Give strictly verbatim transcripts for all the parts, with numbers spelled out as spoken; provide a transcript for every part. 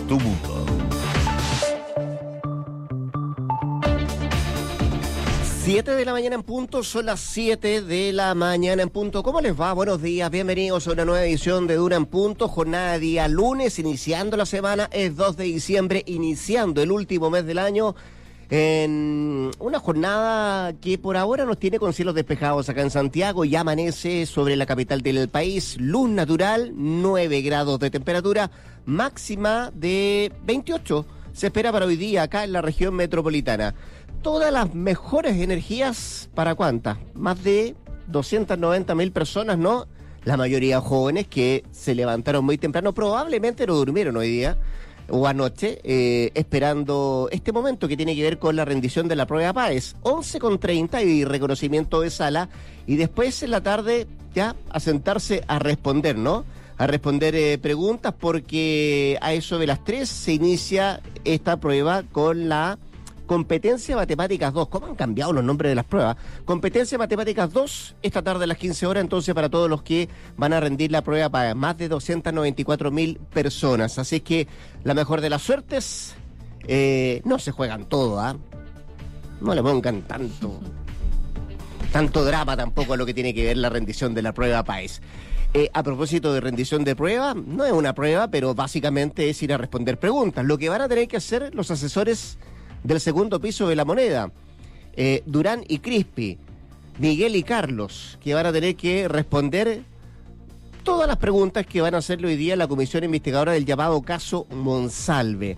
tu mundo. siete de la mañana en punto, son las siete de la mañana en punto. ¿Cómo les va? Buenos días, bienvenidos a una nueva edición de Duna en Punto. Jornada de día lunes, iniciando la semana, es dos de diciembre, iniciando el último mes del año, en una jornada que por ahora nos tiene con cielos despejados acá en Santiago. Ya amanece sobre la capital del país, luz natural, nueve grados de temperatura, máxima de veintiocho. Se espera para hoy día acá en la región metropolitana. Todas las mejores energías, ¿para cuántas? Más de doscientas noventa mil personas, ¿no? La mayoría jóvenes que se levantaron muy temprano, probablemente no durmieron hoy día o anoche, eh, esperando este momento que tiene que ver con la rendición de la prueba PAES. once con treinta y reconocimiento de sala, y después en la tarde ya a sentarse a responder, ¿no? A responder eh, preguntas, porque a eso de las tres se inicia esta prueba con la Competencia Matemáticas dos. ¿Cómo han cambiado los nombres de las pruebas? Competencia Matemáticas dos, esta tarde a las quince horas, entonces, para todos los que van a rendir la prueba para más de doscientas noventa y cuatro mil personas. Así que la mejor de las suertes. Eh, no se juegan todo, ¿ah? ¿eh? No le pongan tanto, tanto drama tampoco a lo que tiene que ver la rendición de la prueba PAES. Eh, a propósito de rendición de prueba, no es una prueba, pero básicamente es ir a responder preguntas. Lo que van a tener que hacer los asesores del segundo piso de La Moneda, eh, Durán y Crispi, Miguel y Carlos, que van a tener que responder todas las preguntas que van a hacerle hoy día la comisión investigadora del llamado caso Monsalve.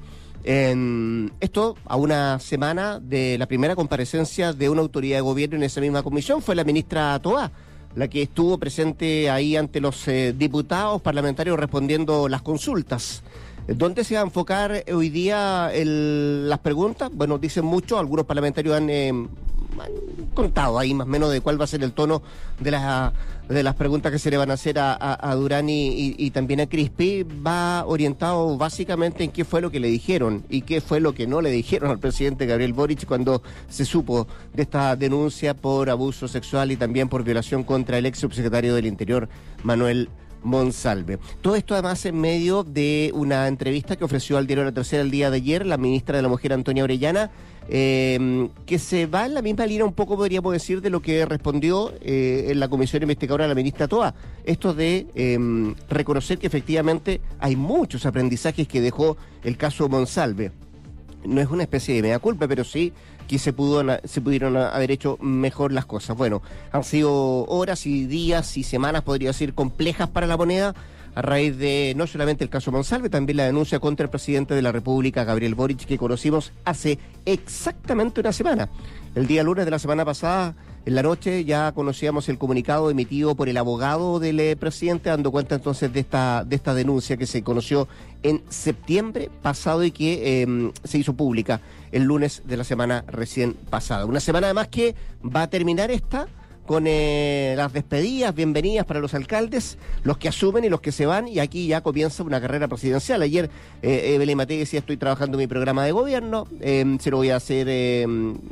Eh, esto a una semana de la primera comparecencia de una autoridad de gobierno en esa misma comisión. Fue la ministra Toá la que estuvo presente ahí ante los eh, diputados parlamentarios respondiendo las consultas. ¿Dónde se va a enfocar hoy día el, las preguntas? Bueno, dicen mucho, algunos parlamentarios han, eh, han contado ahí más o menos de cuál va a ser el tono de, la, de las preguntas que se le van a hacer a, a, a Durán y, y, y también a Crispi. Va orientado básicamente en qué fue lo que le dijeron y qué fue lo que no le dijeron al presidente Gabriel Boric cuando se supo de esta denuncia por abuso sexual y también por violación contra el ex subsecretario del Interior, Manuel Monsalve. Todo esto además en medio de una entrevista que ofreció al diario La Tercera el día de ayer la ministra de la Mujer, Antonia Orellana, eh, que se va en la misma línea un poco, podríamos decir, de lo que respondió eh, en la comisión investigadora la ministra Toá. Esto de eh, reconocer que efectivamente hay muchos aprendizajes que dejó el caso Monsalve. No es una especie de mea culpa, pero sí que se pudo se pudieron haber hecho mejor las cosas. Bueno, han sido horas y días y semanas, podría decir, complejas para La Moneda, a raíz de no solamente el caso Monsalve, también la denuncia contra el presidente de la República, Gabriel Boric, que conocimos hace exactamente una semana. El día lunes de la semana pasada, en la noche, ya conocíamos el comunicado emitido por el abogado del eh, presidente, dando cuenta entonces de esta de esta denuncia que se conoció en septiembre pasado y que eh, se hizo pública el lunes de la semana recién pasada. Una semana además que va a terminar esta con eh, las despedidas, bienvenidas para los alcaldes, los que asumen y los que se van, y aquí ya comienza una carrera presidencial. Ayer eh, Evelyn Matei decía: estoy trabajando mi programa de gobierno, eh, se lo voy a hacer, eh,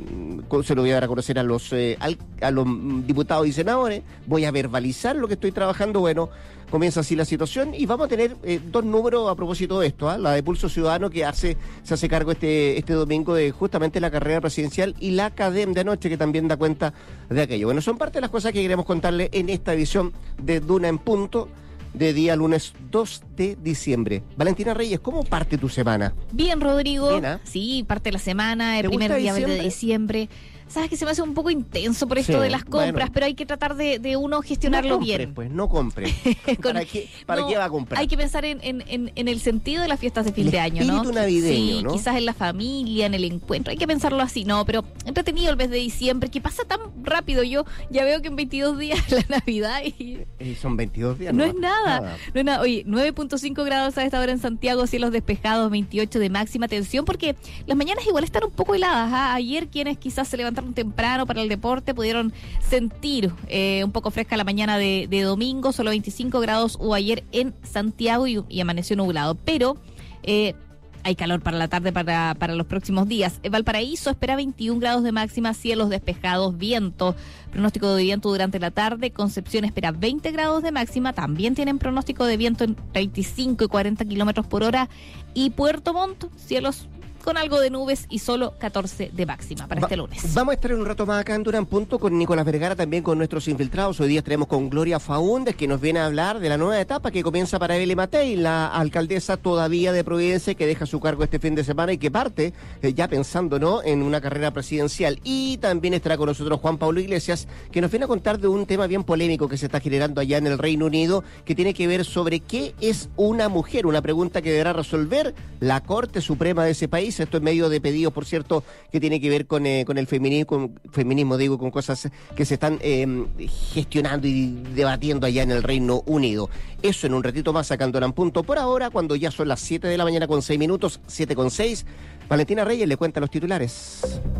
se lo voy a dar a conocer a los, eh, al, a los diputados y senadores, voy a verbalizar lo que estoy trabajando. Bueno, comienza así la situación y vamos a tener eh, dos números a propósito de esto, ¿eh? La de Pulso Ciudadano, que hace se hace cargo este este domingo de justamente la carrera presidencial, y la Cadem de anoche, que también da cuenta de aquello. Bueno, son parte de las cosas que queremos contarle en esta edición de Duna en Punto de día lunes dos de diciembre. Valentina Reyes, ¿cómo parte tu semana? Bien, Rodrigo. Bien, ¿eh? Sí, parte la semana, el ¿Te primer gusta día diciembre? de diciembre. Sabes que se me hace un poco intenso por esto Sí, de las compras, bueno. pero hay que tratar de, de uno gestionarlo no compre, bien. Pues no compre. Con- ¿Para qué, para no, qué va a comprar? Hay que pensar en, en, en, en el sentido de las fiestas de fin El de año, ¿no? espíritu navideño, sí, ¿no? quizás en la familia, en el encuentro. Hay que pensarlo así, no, pero entretenido el mes de diciembre, que pasa tan rápido. Yo ya veo que en veintidós días es la Navidad y Eh, son veintidós días. no es nada, no es nada. Oye, nueve punto cinco grados a esta hora en Santiago, cielos despejados, veintiocho de máxima. Atención, porque las mañanas igual están un poco heladas, ¿ah? Ayer quienes quizás se levantaron temprano para el deporte pudieron sentir eh, un poco fresca la mañana de, de domingo, solo veinticinco grados hubo ayer en Santiago y, y amaneció nublado. Pero eh, hay calor para la tarde para, para los próximos días. Valparaíso espera veintiún grados de máxima, cielos despejados, viento, pronóstico de viento durante la tarde. Concepción espera veinte grados de máxima, también tienen pronóstico de viento en veinticinco y cuarenta kilómetros por hora. Y Puerto Montt, cielos con algo de nubes y solo catorce de máxima para Va, este lunes. Vamos a estar en un rato más acá en Duna en Punto con Nicolás Vergara, también con nuestros infiltrados. Hoy día estaremos con Gloria Faúndez, que nos viene a hablar de la nueva etapa que comienza para Evelyn Matei, la alcaldesa todavía de Providencia, que deja su cargo este fin de semana y que parte eh, ya pensando, ¿no?, en una carrera presidencial. Y también estará con nosotros Juan Pablo Iglesias, que nos viene a contar de un tema bien polémico que se está generando allá en el Reino Unido, que tiene que ver sobre qué es una mujer, una pregunta que deberá resolver la Corte Suprema de ese país. Esto en medio de pedidos, por cierto, que tiene que ver con, eh, con el feminismo, con, feminismo, digo, con cosas que se están eh, gestionando y debatiendo allá en el Reino Unido. Eso en un ratito más acá en Duna en Punto. Por ahora, cuando ya son las siete de la mañana con seis minutos, siete con seis, Valentina Reyes le cuenta los titulares.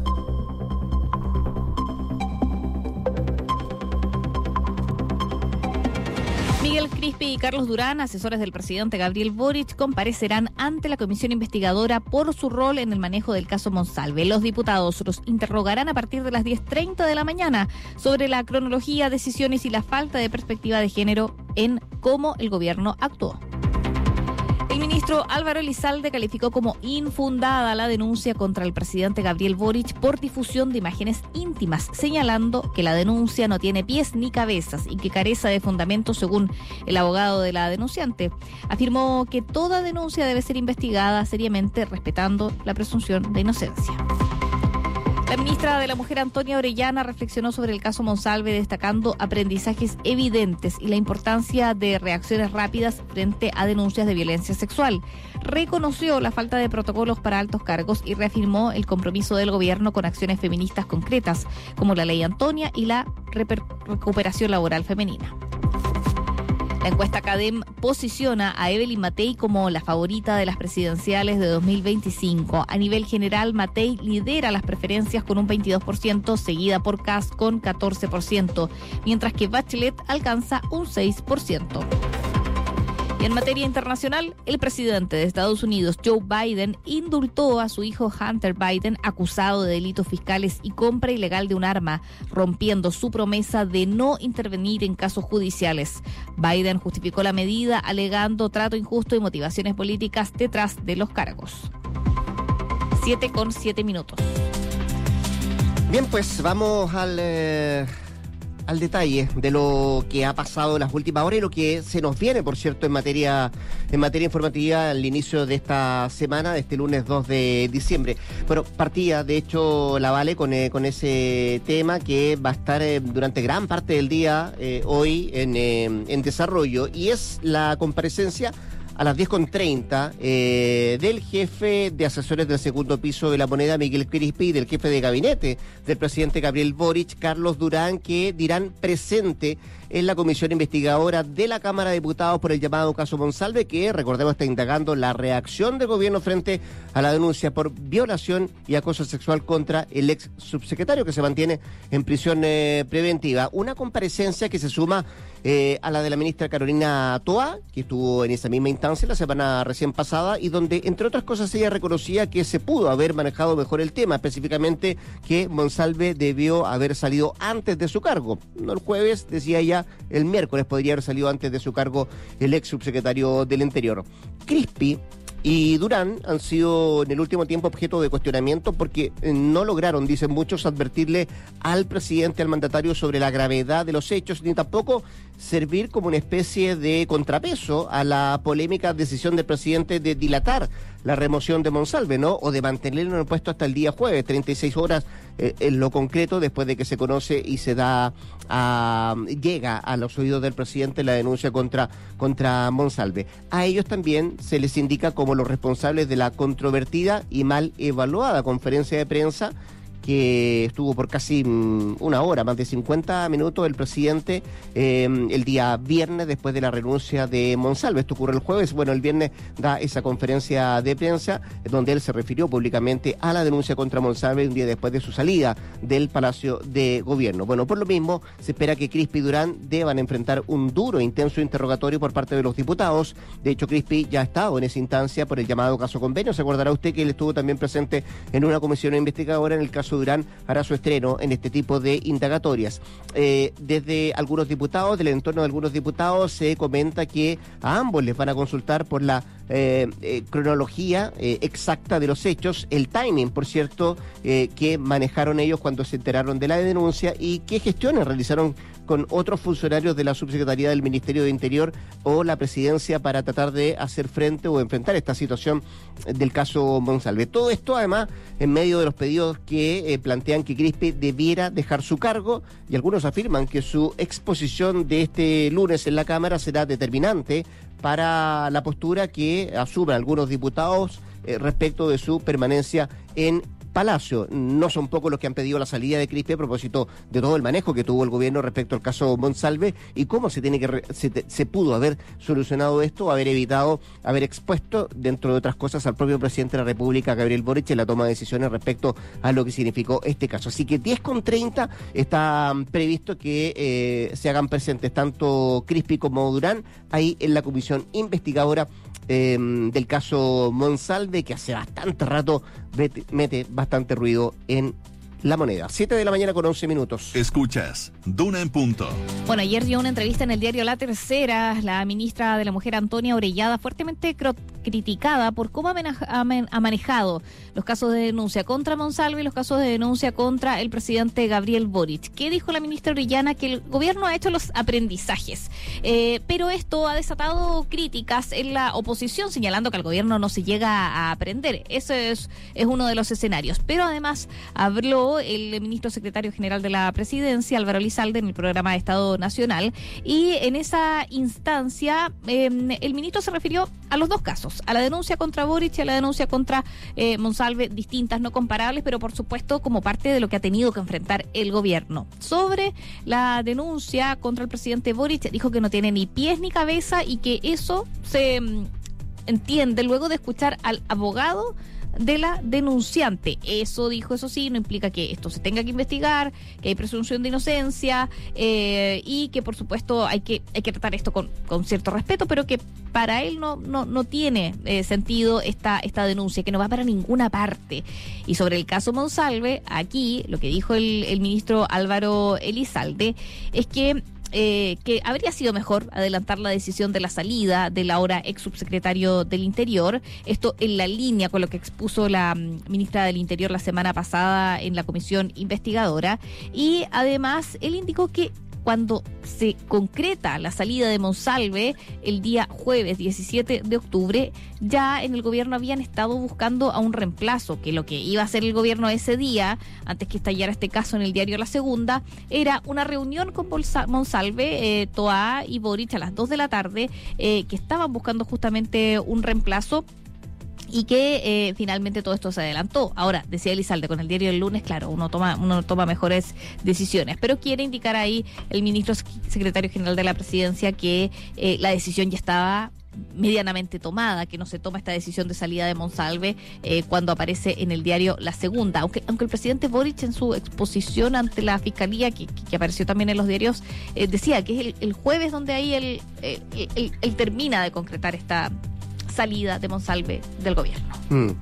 Miguel Crispi y Carlos Durán, asesores del presidente Gabriel Boric, comparecerán ante la comisión investigadora por su rol en el manejo del caso Monsalve. Los diputados los interrogarán a partir de las diez treinta de la mañana sobre la cronología, decisiones y la falta de perspectiva de género en cómo el gobierno actuó. El ministro Álvaro Elizalde calificó como infundada la denuncia contra el presidente Gabriel Boric por difusión de imágenes íntimas, señalando que la denuncia no tiene pies ni cabezas y que carece de fundamento, según el abogado de la denunciante. Afirmó que toda denuncia debe ser investigada seriamente, respetando la presunción de inocencia. La ministra de la Mujer, Antonia Orellana, reflexionó sobre el caso Monsalve, destacando aprendizajes evidentes y la importancia de reacciones rápidas frente a denuncias de violencia sexual. Reconoció la falta de protocolos para altos cargos y reafirmó el compromiso del gobierno con acciones feministas concretas, como la Ley Antonia y la reper- recuperación laboral femenina. La encuesta CADEM posiciona a Evelyn Matei como la favorita de las presidenciales de dos mil veinticinco. A nivel general, Matei lidera las preferencias con un veintidós por ciento, seguida por Kast con catorce por ciento, mientras que Bachelet alcanza un seis por ciento. Y en materia internacional, el presidente de Estados Unidos, Joe Biden, indultó a su hijo Hunter Biden, acusado de delitos fiscales y compra ilegal de un arma, rompiendo su promesa de no intervenir en casos judiciales. Biden justificó la medida alegando trato injusto y motivaciones políticas detrás de los cargos. Siete con siete minutos. Bien, pues vamos al... Eh... al detalle de lo que ha pasado en las últimas horas y lo que se nos viene, por cierto, en materia en materia informativa al inicio de esta semana, de este lunes dos de diciembre. Bueno, partía, de hecho, la Vale con, eh, con ese tema que va a estar eh, durante gran parte del día eh, hoy en, eh, en desarrollo, y es la comparecencia a las diez con treinta eh, del jefe de asesores del segundo piso de la Moneda, Miguel Crispi, y del jefe de gabinete del presidente Gabriel Boric, Carlos Durán, que dirán presente en la comisión investigadora de la Cámara de Diputados por el llamado caso Monsalve, que, recordemos, está indagando la reacción del gobierno frente a la denuncia por violación y acoso sexual contra el ex subsecretario, que se mantiene en prisión eh, preventiva. Una comparecencia que se suma eh, a la de la ministra Carolina Toá, que estuvo en esa misma instancia la semana recién pasada, y donde, entre otras cosas, ella reconocía que se pudo haber manejado mejor el tema, específicamente que Monsalve debió haber salido antes de su cargo. No el jueves, decía ella, el miércoles podría haber salido antes de su cargo el ex subsecretario del Interior. Crispi y Durán han sido en el último tiempo objeto de cuestionamiento porque no lograron, dicen muchos, advertirle al presidente, al mandatario, sobre la gravedad de los hechos, ni tampoco servir como una especie de contrapeso a la polémica decisión del presidente de dilatar la remoción de Monsalve, ¿no? O de mantenerlo en el puesto hasta el día jueves, treinta y seis horas eh, en lo concreto, después de que se conoce y se da a, llega a los oídos del presidente la denuncia contra, contra Monsalve. A ellos también se les indica como los responsables de la controvertida y mal evaluada conferencia de prensa que estuvo por casi mm, una hora, más de cincuenta minutos, el presidente eh, el día viernes después de la renuncia de Monsalve. Esto ocurre el jueves. Bueno, el viernes da esa conferencia de prensa donde él se refirió públicamente a la denuncia contra Monsalve un día después de su salida del Palacio de Gobierno. Bueno, por lo mismo, se espera que Crispi y Durán deban enfrentar un duro e intenso interrogatorio por parte de los diputados. De hecho, Crispi ya ha estado en esa instancia por el llamado caso convenio. Se acordará usted que él estuvo también presente en una comisión investigadora. En el caso Durán hará su estreno en este tipo de indagatorias. Eh, desde algunos diputados, del entorno de algunos diputados, se comenta que a ambos les van a consultar por la eh, eh, cronología eh, exacta de los hechos, el timing, por cierto, eh, que manejaron ellos cuando se enteraron de la denuncia y qué gestiones realizaron con otros funcionarios de la Subsecretaría del Ministerio de Interior o la Presidencia para tratar de hacer frente o enfrentar esta situación del caso Monsalve. Todo esto, además, en medio de los pedidos que eh, plantean que Crispi debiera dejar su cargo, y algunos afirman que su exposición de este lunes en la Cámara será determinante para la postura que asumen algunos diputados eh, respecto de su permanencia en Palacio. No son pocos los que han pedido la salida de Crispi a propósito de todo el manejo que tuvo el gobierno respecto al caso Monsalve y cómo se tiene que re, se, se pudo haber solucionado esto, haber evitado, haber expuesto, dentro de otras cosas, al propio presidente de la República, Gabriel Boric, en la toma de decisiones respecto a lo que significó este caso. Así que diez con treinta está previsto que eh, se hagan presentes tanto Crispi como Durán ahí en la comisión investigadora Eh, del caso Monsalve, que hace bastante rato mete, mete bastante ruido en La Moneda. siete de la mañana con once minutos. Escuchas Duna en Punto. Bueno, ayer dio una entrevista en el diario La Tercera, la ministra de la Mujer, Antonia Orellada, fuertemente cro- criticada por cómo ha manejado los casos de denuncia contra Monsalve y los casos de denuncia contra el presidente Gabriel Boric. ¿Qué dijo la ministra Orellana? Que el gobierno ha hecho los aprendizajes, eh, pero esto ha desatado críticas en la oposición, señalando que al gobierno no se llega a aprender. Ese es, es uno de los escenarios. Pero además habló el ministro secretario general de la presidencia, Álvaro Elizalde, en el programa de Estado Nacional, y en esa instancia eh, el ministro se refirió a los dos casos, a la denuncia contra Boric y a la denuncia contra eh, Monsalve, distintas, no comparables, pero por supuesto como parte de lo que ha tenido que enfrentar el gobierno. Sobre la denuncia contra el presidente Boric, dijo que no tiene ni pies ni cabeza y que eso se mm, entiende luego de escuchar al abogado de la denunciante. Eso dijo, eso sí, no implica que esto se tenga que investigar, que hay presunción de inocencia eh, y que por supuesto hay que hay que tratar esto con, con cierto respeto, pero que para él no no no tiene eh, sentido esta esta denuncia, que no va para ninguna parte. Y sobre el caso Monsalve, aquí lo que dijo el, el ministro Álvaro Elizalde es que Eh, que habría sido mejor adelantar la decisión de la salida del ahora ex subsecretario del Interior, esto en la línea con lo que expuso la um, ministra del Interior la semana pasada en la comisión investigadora, y además él indicó que cuando se concreta la salida de Monsalve el día jueves diecisiete de octubre, ya en el gobierno habían estado buscando a un reemplazo, que lo que iba a hacer el gobierno ese día, antes que estallara este caso en el diario La Segunda, era una reunión con Monsalve, eh, Toá y Boric a las dos de la tarde, eh, que estaban buscando justamente un reemplazo, y que eh, finalmente todo esto se adelantó. Ahora, decía Elizalde, con el diario del lunes, claro, uno toma uno toma mejores decisiones, pero quiere indicar ahí el ministro secretario general de la presidencia que eh, la decisión ya estaba medianamente tomada, que no se toma esta decisión de salida de Monsalve eh, cuando aparece en el diario La Segunda, aunque aunque el presidente Boric en su exposición ante la fiscalía, que, que apareció también en los diarios, eh, decía que es el, el jueves donde ahí él, él, él, él termina de concretar esta salida de Monsalve del gobierno. Mm.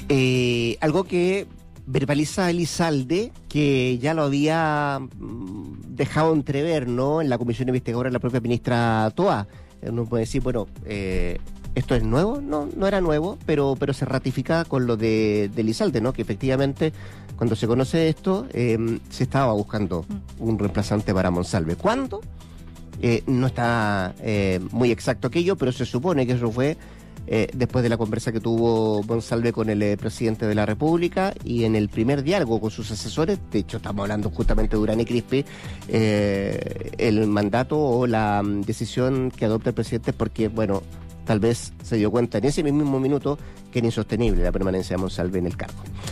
Eh, algo que verbaliza Elizalde, que ya lo había mm, dejado entrever, ¿no?, en la comisión investigadora, la propia ministra Toá. Uno puede decir, bueno, eh, ¿esto es nuevo? No, no era nuevo, pero pero se ratifica con lo de, de Elizalde, ¿no?, que efectivamente cuando se conoce esto eh, se estaba buscando un reemplazante para Monsalve. ¿Cuándo? Eh, no está eh, muy exacto aquello, pero se supone que eso fue Eh, después de la conversa que tuvo Monsalve con el eh, presidente de la República y en el primer diálogo con sus asesores. De hecho, estamos hablando justamente de Durán y Crispi, eh, el mandato o la um, decisión que adopta el presidente, porque, bueno, tal vez se dio cuenta en ese mismo minuto que era insostenible la permanencia de Monsalve en el cargo.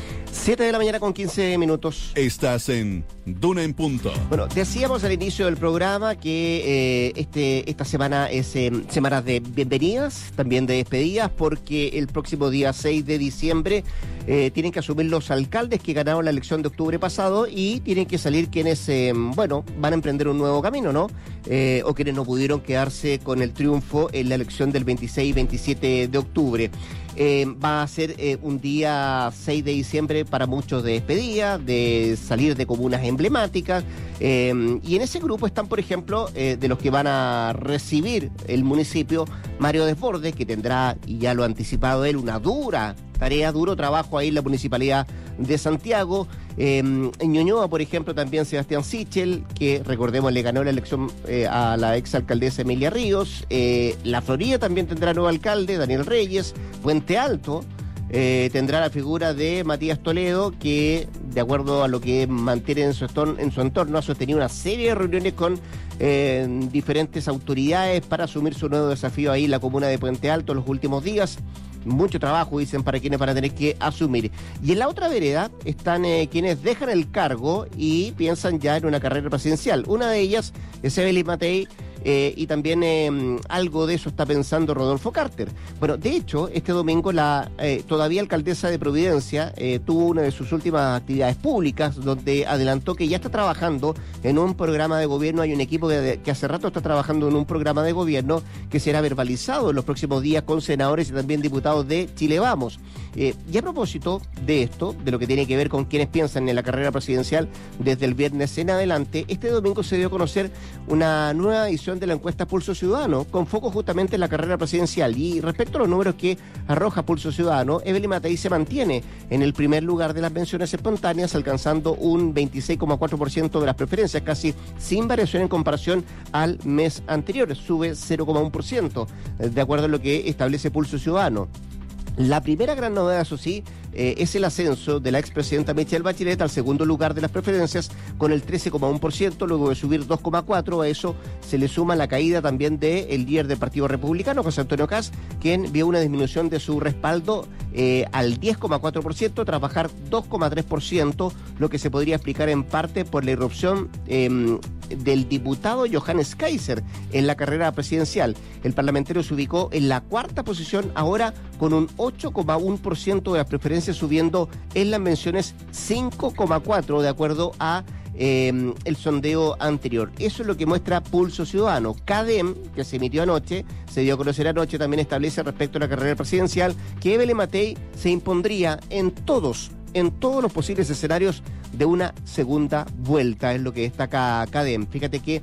siete de la mañana con quince minutos. Estás en Duna en Punto. Bueno, decíamos al inicio del programa que eh, este esta semana es eh, semana de bienvenidas, también de despedidas, porque el próximo día seis de diciembre eh, tienen que asumir los alcaldes que ganaron la elección de octubre pasado y tienen que salir quienes, eh, bueno, van a emprender un nuevo camino, ¿no? Eh, o quienes no pudieron quedarse con el triunfo en la elección del veintiséis y veintisiete de octubre. Eh, va a ser eh, un día seis de diciembre para muchos de despedida, de salir de comunas emblemáticas, eh, y en ese grupo están, por ejemplo, eh, de los que van a recibir el municipio, Mario Desbordes, que tendrá, y ya lo ha anticipado él, una dura tarea, duro trabajo ahí en la Municipalidad de Santiago. Eh, en Ñuñoa, por ejemplo, también Sebastián Sichel, que recordemos le ganó la elección eh, a la exalcaldesa Emilia Ríos. Eh, la Florida también tendrá nuevo alcalde, Daniel Reyes. Puente Alto eh, tendrá la figura de Matías Toledo, que de acuerdo a lo que mantiene en su, eston, en su entorno, ha sostenido una serie de reuniones con eh, diferentes autoridades para asumir su nuevo desafío ahí en la comuna de Puente Alto en los últimos días. Mucho trabajo, dicen, para quienes van a tener que asumir. Y en la otra vereda están eh, quienes dejan el cargo y piensan ya en una carrera presidencial. Una de ellas es Evelyn Matei, eh, y también eh, algo de eso está pensando Rodolfo Carter. Bueno, de hecho, este domingo la eh, todavía alcaldesa de Providencia eh, tuvo una de sus últimas actividades públicas, donde adelantó que ya está trabajando en un programa de gobierno. Hay un equipo que, que hace rato está trabajando en un programa de gobierno que será verbalizado en los próximos días con senadores y también diputados de Chile Vamos. Eh, y a propósito de esto, de lo que tiene que ver con quienes piensan en la carrera presidencial desde el viernes en adelante, este domingo se dio a conocer una nueva edición de la encuesta Pulso Ciudadano, con foco justamente en la carrera presidencial. Y respecto a los números que arroja Pulso Ciudadano, Evelyn Matei se mantiene en el primer lugar de las menciones espontáneas, alcanzando un veintiséis coma cuatro por ciento de las preferencias, casi sin variación en comparación al mes anterior. Sube cero coma uno por ciento, de acuerdo a lo que establece Pulso Ciudadano. La primera gran novedad, eso sí, eh, es el ascenso de la expresidenta Michelle Bachelet al segundo lugar de las preferencias con el trece coma uno por ciento, luego de subir dos coma cuatro por ciento. A eso se le suma la caída también del líder del Partido Republicano, José Antonio Kast, quien vio una disminución de su respaldo eh, al diez coma cuatro por ciento tras bajar dos coma tres por ciento, lo que se podría explicar en parte por la irrupción eh, del diputado Johannes Kaiser en la carrera presidencial. El parlamentario se ubicó en la cuarta posición ahora con un ocho coma uno por ciento de las preferencias, subiendo en las menciones cinco coma cuatro por ciento de acuerdo a eh, el sondeo anterior. Eso es lo que muestra Pulso Ciudadano. CADEM, que se emitió anoche, se dio a conocer anoche, también establece respecto a la carrera presidencial que Evelyn Matei se impondría en todos, en todos los posibles escenarios de una segunda vuelta, es lo que destaca CADEM. Fíjate que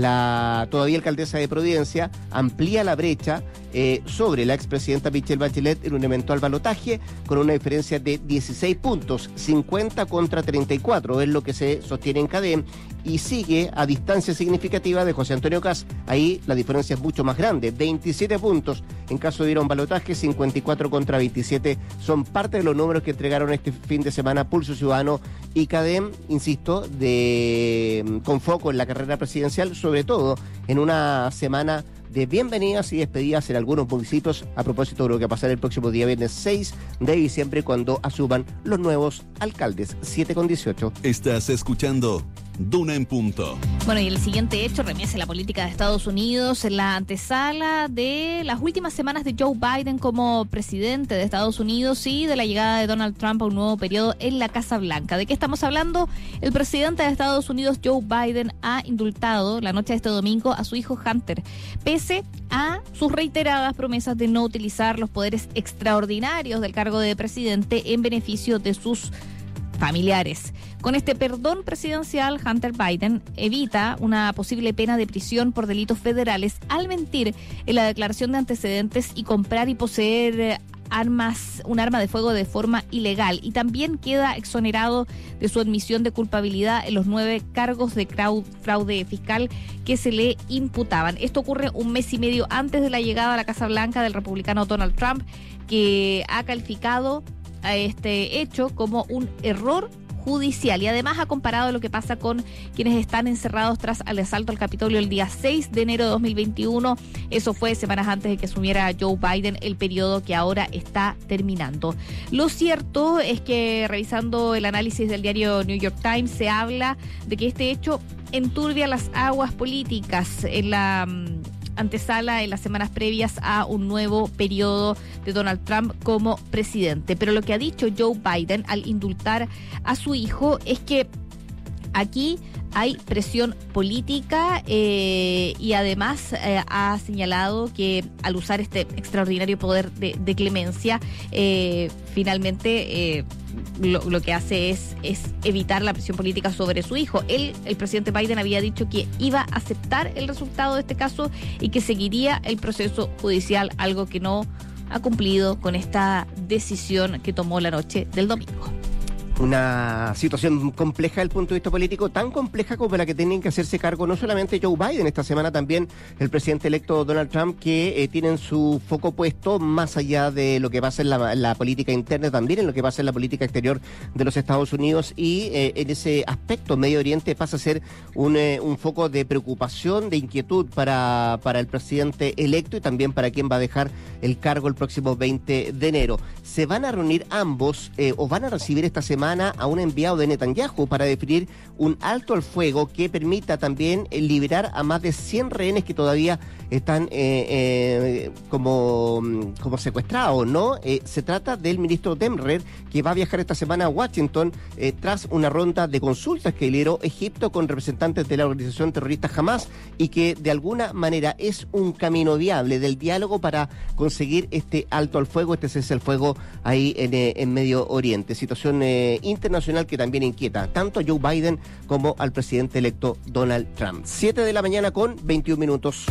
la todavía alcaldesa de Providencia amplía la brecha eh, sobre la expresidenta Michelle Bachelet en un eventual balotaje con una diferencia de dieciséis puntos, cincuenta contra treinta y cuatro, es lo que se sostiene en CADEM, y sigue a distancia significativa de José Antonio Kast. Ahí la diferencia es mucho más grande, veintisiete puntos en caso de ir a un balotaje, cincuenta y cuatro contra veintisiete, son parte de los números que entregaron este fin de semana Pulso Ciudadano y CADEM, insisto, de con foco en la carrera presidencial, sobre todo en una semana de bienvenidas y despedidas en algunos municipios, a propósito de lo que pasará el próximo día viernes seis de diciembre, cuando asuman los nuevos alcaldes. siete con dieciocho. Estás escuchando Duna en Punto. Bueno, y el siguiente hecho remece la política de Estados Unidos en la antesala de las últimas semanas de Joe Biden como presidente de Estados Unidos y de la llegada de Donald Trump a un nuevo periodo en la Casa Blanca. ¿De qué estamos hablando? El presidente de Estados Unidos, Joe Biden, ha indultado la noche de este domingo a su hijo Hunter, pese a sus reiteradas promesas de no utilizar los poderes extraordinarios del cargo de presidente en beneficio de sus familiares. Con este perdón presidencial, Hunter Biden evita una posible pena de prisión por delitos federales al mentir en la declaración de antecedentes y comprar y poseer armas, un arma de fuego de forma ilegal, y también queda exonerado de su admisión de culpabilidad en los nueve cargos de fraude fiscal que se le imputaban. Esto ocurre un mes y medio antes de la llegada a la Casa Blanca del republicano Donald Trump, que ha calificado a este hecho como un error judicial. Y además ha comparado lo que pasa con quienes están encerrados tras el asalto al Capitolio el día seis de enero de dos mil veintiuno. Eso fue semanas antes de que asumiera Joe Biden el periodo que ahora está terminando. Lo cierto es que, revisando el análisis del diario New York Times, se habla de que este hecho enturbia las aguas políticas en la um, antesala en las semanas previas a un nuevo periodo de Donald Trump como presidente. Pero lo que ha dicho Joe Biden al indultar a su hijo es que aquí hay presión política eh, y además eh, ha señalado que al usar este extraordinario poder de, de clemencia, eh, finalmente eh, lo, lo que hace es, es evitar la presión política sobre su hijo. Él, el presidente Biden, había dicho que iba a aceptar el resultado de este caso y que seguiría el proceso judicial, algo que no ha cumplido con esta decisión que tomó la noche del domingo. Una situación compleja desde el punto de vista político, tan compleja como la que tienen que hacerse cargo no solamente Joe Biden, esta semana también el presidente electo Donald Trump, que eh, tienen su foco puesto más allá de lo que pasa en la, la política interna, también en lo que pasa en la política exterior de los Estados Unidos, y eh, en ese aspecto Medio Oriente pasa a ser un, eh, un foco de preocupación, de inquietud para, para el presidente electo y también para quien va a dejar el cargo el próximo veinte de enero. Se van a reunir ambos eh, o van a recibir esta semana a un enviado de Netanyahu para definir un alto al fuego que permita también liberar a más de cien rehenes que todavía están eh, eh, como, como secuestrados, ¿no? Eh, se trata del ministro Demrer, que va a viajar esta semana a Washington eh, tras una ronda de consultas que lideró Egipto con representantes de la organización terrorista Hamas, y que de alguna manera es un camino viable del diálogo para conseguir este alto al fuego, este cese al fuego ahí en, eh, en Medio Oriente. Situación eh, internacional que también inquieta tanto a Joe Biden como al presidente electo Donald Trump. siete de la mañana con veintiún minutos.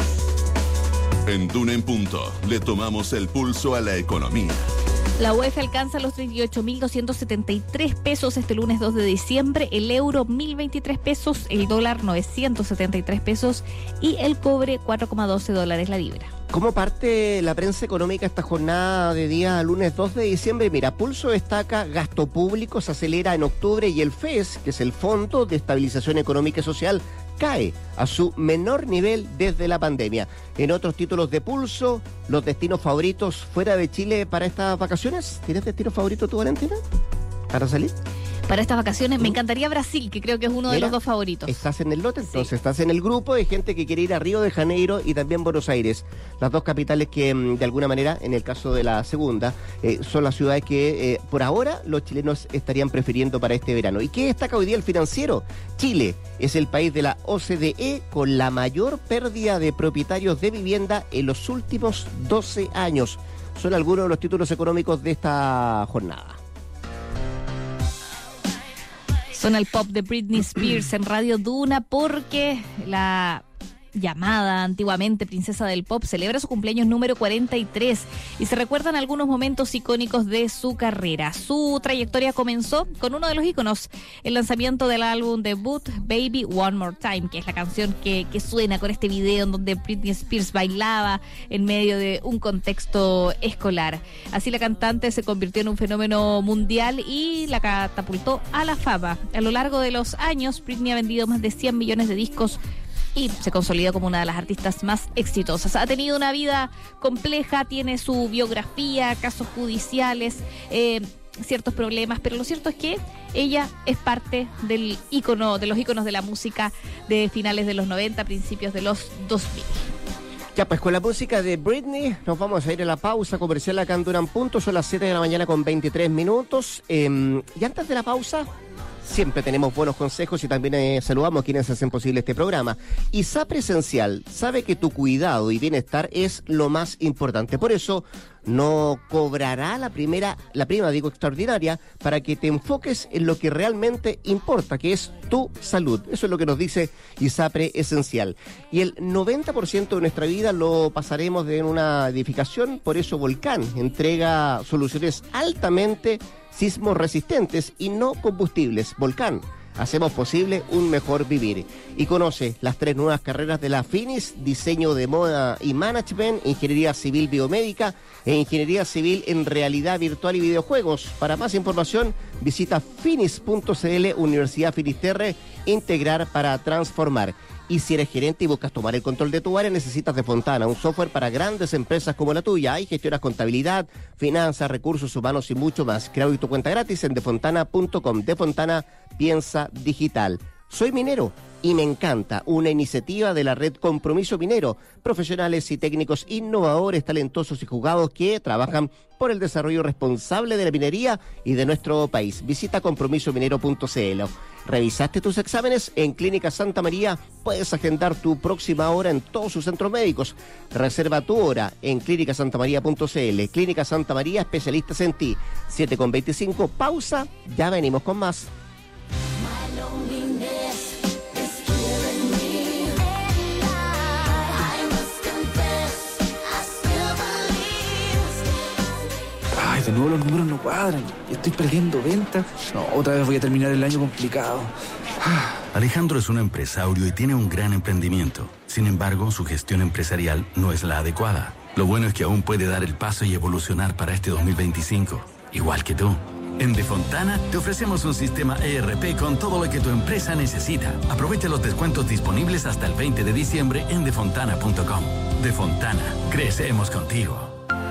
En Duna en Punto le tomamos el pulso a la economía. La U E F alcanza los treinta y ocho mil doscientos setenta y tres pesos este lunes dos de diciembre, el euro mil veintitrés pesos, el dólar novecientos setenta y tres pesos y el cobre cuatro coma doce dólares la libra. ¿Cómo parte la prensa económica esta jornada de día lunes dos de diciembre? Mira, Pulso destaca gasto público se acelera en octubre y el F E S, que es el Fondo de Estabilización Económica y Social, cae a su menor nivel desde la pandemia. En otros títulos de Pulso, los destinos favoritos fuera de Chile para estas vacaciones. ¿Tienes destino favorito tú, Valentina, para salir? Para estas vacaciones me encantaría Brasil, que creo que es uno de Mira, los dos favoritos. Estás en el lote, entonces Sí. estás en el grupo de gente que quiere ir a Río de Janeiro y también Buenos Aires. Las dos capitales que, de alguna manera, en el caso de la segunda, eh, son las ciudades que, eh, por ahora, los chilenos estarían prefiriendo para este verano. ¿Y qué destaca hoy día el Financiero? Chile es el país de la O C D E con la mayor pérdida de propietarios de vivienda en los últimos doce años. Son algunos de los títulos económicos de esta jornada. Suena el pop de Britney Spears en Radio Duna porque la llamada antiguamente princesa del pop celebra su cumpleaños número cuarenta y tres y se recuerdan algunos momentos icónicos de su carrera. Su trayectoria comenzó con uno de los íconos, el lanzamiento del álbum debut Baby One More Time, que es la canción que, que suena con este video en donde Britney Spears bailaba en medio de un contexto escolar. Así la cantante se convirtió en un fenómeno mundial y la catapultó a la fama. A lo largo de los años, Britney ha vendido más de cien millones de discos y se consolidó como una de las artistas más exitosas. Ha tenido una vida compleja, tiene su biografía, casos judiciales, eh, ciertos problemas, pero lo cierto es que ella es parte del ícono, de los íconos de la música de finales de los noventa, principios de los dos mil. Ya, pues con la música de Britney nos vamos a ir a la pausa comercial acá en Duna Punto. Son las siete de la mañana con veintitrés minutos. Eh, y antes de la pausa, siempre tenemos buenos consejos y también eh, saludamos a quienes hacen posible este programa. ISAPRE Esencial sabe que tu cuidado y bienestar es lo más importante. Por eso no cobrará la primera, la prima, digo, extraordinaria, para que te enfoques en lo que realmente importa, que es tu salud. Eso es lo que nos dice ISAPRE Esencial. Y el noventa por ciento de nuestra vida lo pasaremos en una edificación, por eso Volcán entrega soluciones altamente sismo resistentes y no combustibles. Volcán, hacemos posible un mejor vivir. Y conoce las tres nuevas carreras de la Finis: diseño de moda y management, ingeniería civil biomédica e ingeniería civil en realidad virtual y videojuegos. Para más información, visita finis punto c l. Universidad Finisterre, integrar para transformar. Y si eres gerente y buscas tomar el control de tu área, necesitas Defontana, un software para grandes empresas como la tuya. Ahí gestionas contabilidad, finanzas, recursos humanos y mucho más. Crea hoy tu cuenta gratis en defontana punto com. Defontana, piensa digital. Soy minero y me encanta, una iniciativa de la red Compromiso Minero, profesionales y técnicos innovadores, talentosos y jugados que trabajan por el desarrollo responsable de la minería y de nuestro país. Visita compromiso minero punto c l. ¿Revisaste tus exámenes? En Clínica Santa María puedes agendar tu próxima hora en todos sus centros médicos. Reserva tu hora en clínica santa maría punto c l. Clínica Santa María, especialistas en ti. siete con veinticinco, pausa, ya venimos con más. Ay, de nuevo los números no cuadran. Estoy perdiendo ventas. No, otra vez voy a terminar el año complicado. Alejandro es un empresario y tiene un gran emprendimiento. Sin embargo, su gestión empresarial no es la adecuada. Lo bueno es que aún puede dar el paso y evolucionar para este dos mil veinticinco, igual que tú. En Defontana te ofrecemos un sistema E R P con todo lo que tu empresa necesita. Aprovecha los descuentos disponibles hasta el veinte de diciembre en defontana punto com. Defontana, crecemos contigo.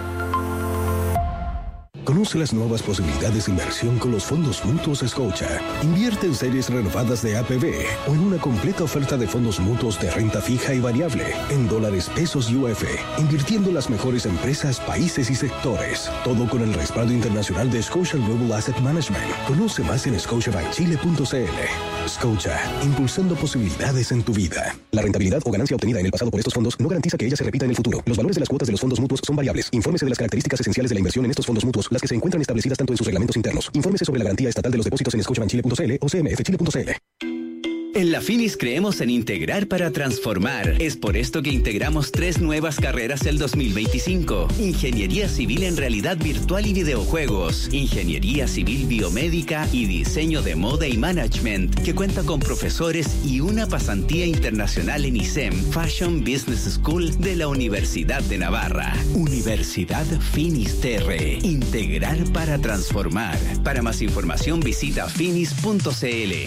Conoce las nuevas posibilidades de inversión con los fondos mutuos Scotia. Invierte en series renovadas de A P B o en una completa oferta de fondos mutuos de renta fija y variable, en dólares, pesos y U F, invirtiendo en las mejores empresas, países y sectores. Todo con el respaldo internacional de Scotia Global Asset Management. Conoce más en scotiabank chile punto c l. Scotia, impulsando posibilidades en tu vida. La rentabilidad o ganancia obtenida en el pasado por estos fondos no garantiza que ella se repita en el futuro. Los valores de las cuotas de los fondos mutuos son variables. Infórmese de las características esenciales de la inversión en estos fondos mutuos, las que se encuentran establecidas tanto en sus reglamentos internos. Infórmese sobre la garantía estatal de los depósitos en scotiabank chile punto c l o c m f chile punto c l. En la Finis creemos en integrar para transformar. Es por esto que integramos tres nuevas carreras el dos mil veinticinco. Ingeniería Civil en Realidad Virtual y Videojuegos. Ingeniería Civil Biomédica y Diseño de Moda y Management, que cuenta con profesores y una pasantía internacional en I S E M, Fashion Business School de la Universidad de Navarra. Universidad Finisterre. Integrar para transformar. Para más información visita finis punto c l.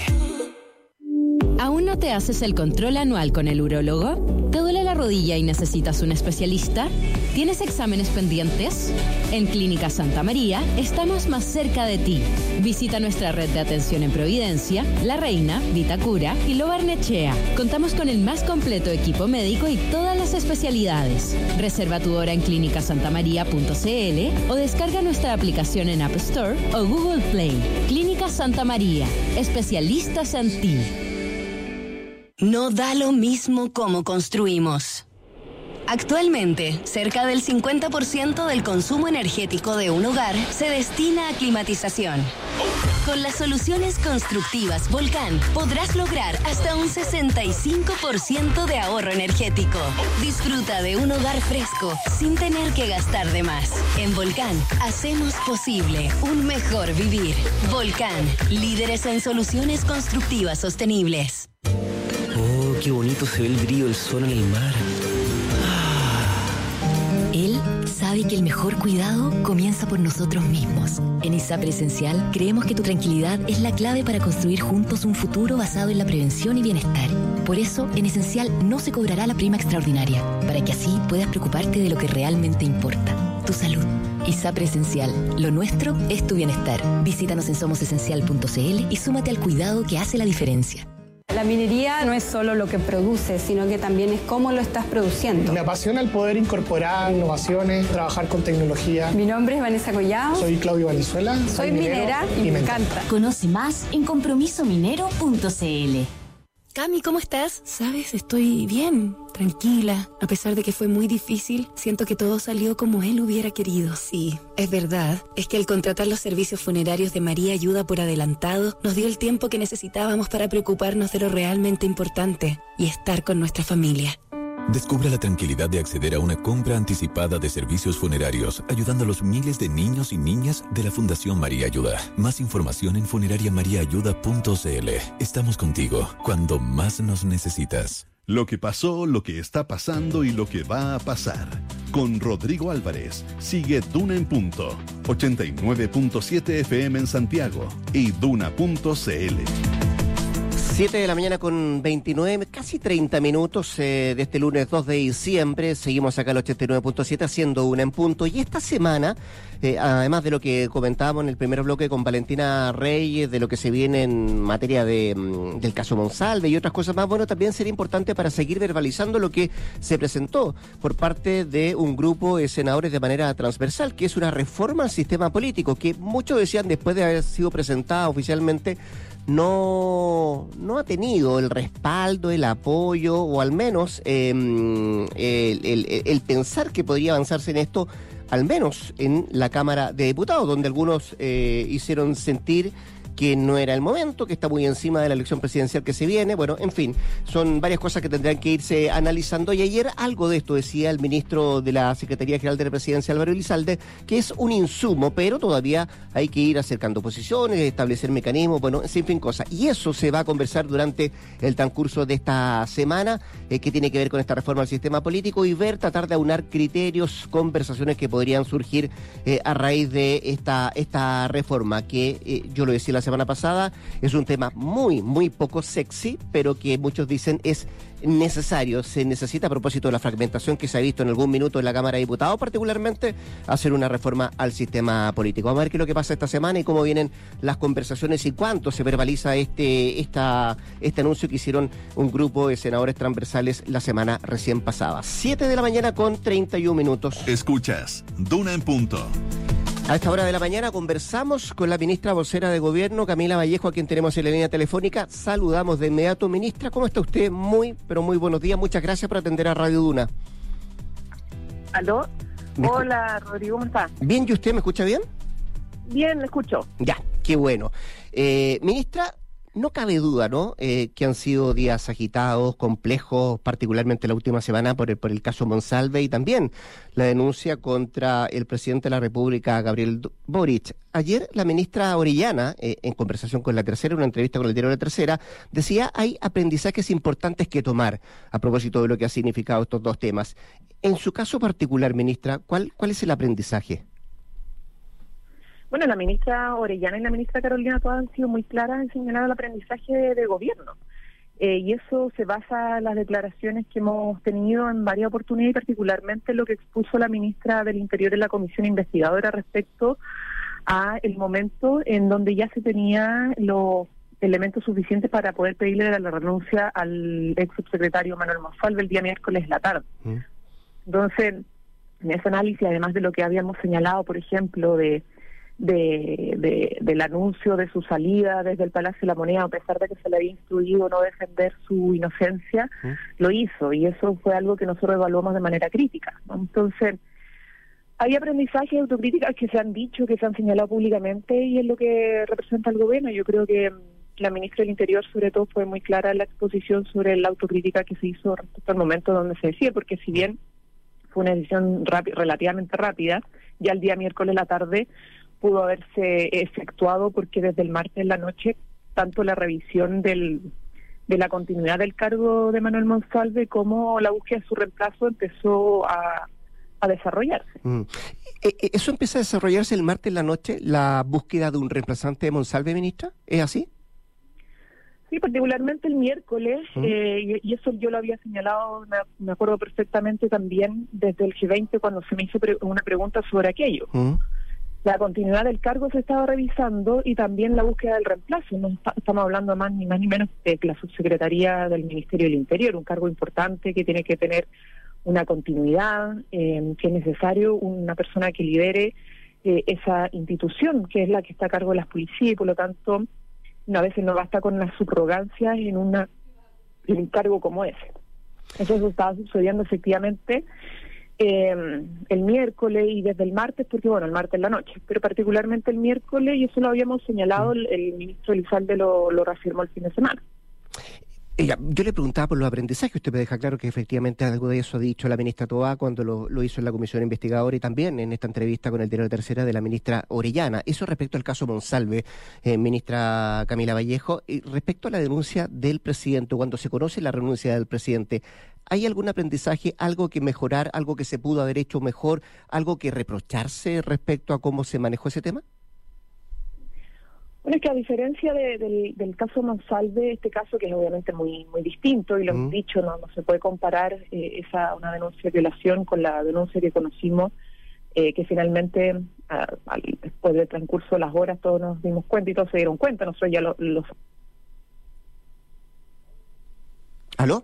¿Aún no te haces el control anual con el urólogo? ¿Te duele la rodilla y necesitas un especialista? ¿Tienes exámenes pendientes? En Clínica Santa María estamos más cerca de ti. Visita nuestra red de atención en Providencia, La Reina, Vitacura y Lo Barnechea. Contamos con el más completo equipo médico y todas las especialidades. Reserva tu hora en clínica santa maría punto c l o descarga nuestra aplicación en App Store o Google Play. Clínica Santa María, especialistas en ti. No da lo mismo cómo construimos. Actualmente, cerca del cincuenta por ciento del consumo energético de un hogar se destina a climatización. Con las soluciones constructivas Volcán podrás lograr hasta un sesenta y cinco por ciento de ahorro energético. Disfruta de un hogar fresco sin tener que gastar de más. En Volcán hacemos posible un mejor vivir. Volcán, líderes en soluciones constructivas sostenibles. Oh, qué bonito se ve el brillo del sol en el mar. Él sabe que el mejor cuidado comienza por nosotros mismos. En ISAPRE Esencial creemos que tu tranquilidad es la clave para construir juntos un futuro basado en la prevención y bienestar. Por eso, en Esencial no se cobrará la prima extraordinaria, para que así puedas preocuparte de lo que realmente importa, tu salud. ISAPRE Esencial, lo nuestro es tu bienestar. Visítanos en somos esencial punto c l y súmate al cuidado que hace la diferencia. La minería no es solo lo que produce, sino que también es cómo lo estás produciendo. Me apasiona el poder incorporar innovaciones, trabajar con tecnología. Mi nombre es Vanessa Collao. Soy Claudio Valenzuela. Soy, soy minera y, y me encanta. Conoce más en compromiso minero punto c l. Cami, ¿cómo estás? Sabes, estoy bien, tranquila. A pesar de que fue muy difícil, siento que todo salió como él hubiera querido. Sí, es verdad. Es que al contratar los servicios funerarios de María Ayuda por adelantado, nos dio el tiempo que necesitábamos para preocuparnos de lo realmente importante y estar con nuestra familia. Descubra la tranquilidad de acceder a una compra anticipada de servicios funerarios, ayudando a los miles de niños y niñas de la Fundación María Ayuda. Más información en funeraria maría ayuda punto c l. Estamos contigo cuando más nos necesitas. Lo que pasó, lo que está pasando y lo que va a pasar. Con Rodrigo Álvarez. Sigue Duna en Punto. ochenta y nueve punto siete F M en Santiago y duna punto c l. siete de la mañana con veintinueve, casi treinta minutos eh, de este lunes dos de diciembre. Seguimos acá al ochenta y nueve punto siete haciendo Una en Punto. Y esta semana, eh, además de lo que comentábamos en el primer bloque con Valentina Reyes, de lo que se viene en materia de, mm, del caso Monsalve y otras cosas más, bueno, también sería importante para seguir verbalizando lo que se presentó por parte de un grupo de senadores de manera transversal, que es una reforma al sistema político, que muchos decían después de haber sido presentada oficialmente, no, no ha tenido el respaldo, el apoyo, o al menos eh, el, el, el pensar que podría avanzarse en esto, al menos en la Cámara de Diputados, donde algunos eh, hicieron sentir que no era el momento, que está muy encima de la elección presidencial que se viene. Bueno, en fin, son varias cosas que tendrán que irse analizando. Y ayer algo de esto decía el ministro de la Secretaría General de la Presidencia, Álvaro Elizalde, que es un insumo, pero todavía hay que ir acercando posiciones, establecer mecanismos, bueno, en fin, cosas. Y eso se va a conversar durante el transcurso de esta semana, eh, que tiene que ver con esta reforma al sistema político, y ver, tratar de aunar criterios, conversaciones que podrían surgir eh, a raíz de esta, esta reforma, que eh, yo lo decía la semana pasada, es un tema muy, muy poco sexy, pero que muchos dicen es necesario, se necesita, a propósito de la fragmentación que se ha visto en algún minuto en la Cámara de Diputados, particularmente, hacer una reforma al sistema político. Vamos a ver qué es lo que pasa esta semana y cómo vienen las conversaciones y cuánto se verbaliza este, esta, este anuncio que hicieron un grupo de senadores transversales la semana recién pasada. siete de la mañana con treinta y un minutos. Escuchas Duna en Punto. A esta hora de la mañana conversamos con la ministra vocera de Gobierno, Camila Vallejo, a quien tenemos en la línea telefónica. Saludamos de inmediato. Ministra, ¿cómo está usted? Muy, pero muy buenos días. Muchas gracias por atender a Radio Duna. ¿Aló? Hola, Rodrigo, ¿cómo está? Bien, ¿y usted me escucha bien? Bien, le escucho. Ya, qué bueno. Eh, ministra, no cabe duda, ¿no?, eh, que han sido días agitados, complejos, particularmente la última semana por el, por el caso Monsalve, y también la denuncia contra el presidente de la República, Gabriel Boric. Ayer la ministra Orellana, eh, en conversación con La Tercera, en una entrevista con el diario La Tercera, decía hay aprendizajes importantes que tomar a propósito de lo que ha significado estos dos temas. En su caso particular, ministra, ¿cuál, cuál es el aprendizaje? Bueno, la ministra Orellana y la ministra Carolina todas han sido muy claras en señalar el aprendizaje de, de gobierno. Eh, y eso se basa en las declaraciones que hemos tenido en varias oportunidades, y particularmente lo que expuso la ministra del Interior en la comisión investigadora respecto a el momento en donde ya se tenía los elementos suficientes para poder pedirle la, la renuncia al ex subsecretario Manuel Monsalve el día miércoles en la tarde. Mm. Entonces, en ese análisis, además de lo que habíamos señalado, por ejemplo, de De, de, del anuncio de su salida desde el Palacio de la Moneda, a pesar de que se le había instruido no defender su inocencia, ¿Mm? Lo hizo, y eso fue algo que nosotros evaluamos de manera crítica, ¿no? Entonces, hay aprendizajes y autocríticas que se han dicho, que se han señalado públicamente, y es lo que representa el gobierno. Yo creo que la ministra del Interior, sobre todo, fue muy clara en la exposición sobre la autocrítica que se hizo respecto al momento donde se decía, porque si bien fue una decisión rápida, relativamente rápida, ya el día miércoles en la tarde pudo haberse efectuado, porque desde el martes en la noche, tanto la revisión del, de la continuidad del cargo de Manuel Monsalve como la búsqueda de su reemplazo empezó a, a desarrollarse. Mm. ¿Eso empieza a desarrollarse el martes en la noche, la búsqueda de un reemplazante de Monsalve, ministra? ¿Es así? Sí, particularmente el miércoles, ¿Mm? eh, y, y eso yo lo había señalado, me, me acuerdo perfectamente también desde el G veinte, cuando se me hizo pre- una pregunta sobre aquello. ¿Mm? La continuidad del cargo se estaba revisando, y también la búsqueda del reemplazo. No está, estamos hablando más ni más ni menos de la subsecretaría del Ministerio del Interior, un cargo importante que tiene que tener una continuidad, eh, que es necesario una persona que lidere eh, esa institución, que es la que está a cargo de las policías, y por lo tanto a veces no basta con la subrogancia en, una, en un cargo como ese. Eso estaba sucediendo efectivamente Eh, el miércoles y desde el martes, porque bueno, el martes en la noche, pero particularmente el miércoles, y eso lo habíamos señalado, el, el ministro Elizalde lo, lo reafirmó el fin de semana. Ella, yo le preguntaba por los aprendizajes. Usted me deja claro que efectivamente algo de eso ha dicho la ministra Toá cuando lo, lo hizo en la comisión investigadora y también en esta entrevista con el diario Tercera de la ministra Orellana. Eso respecto al caso Monsalve, eh, ministra Camila Vallejo. Y respecto a la denuncia del presidente, cuando se conoce la renuncia del presidente, ¿hay algún aprendizaje, algo que mejorar, algo que se pudo haber hecho mejor, algo que reprocharse respecto a cómo se manejó ese tema? Bueno, es que a diferencia de, del, del caso Monsalve, este caso que es obviamente muy muy distinto, y lo hemos mm. dicho, no, no se puede comparar eh, esa una denuncia de violación con la denuncia que conocimos, eh, que finalmente, a, a, después del transcurso de las horas, todos nos dimos cuenta y todos se dieron cuenta, nosotros ya lo... lo... ¿Aló?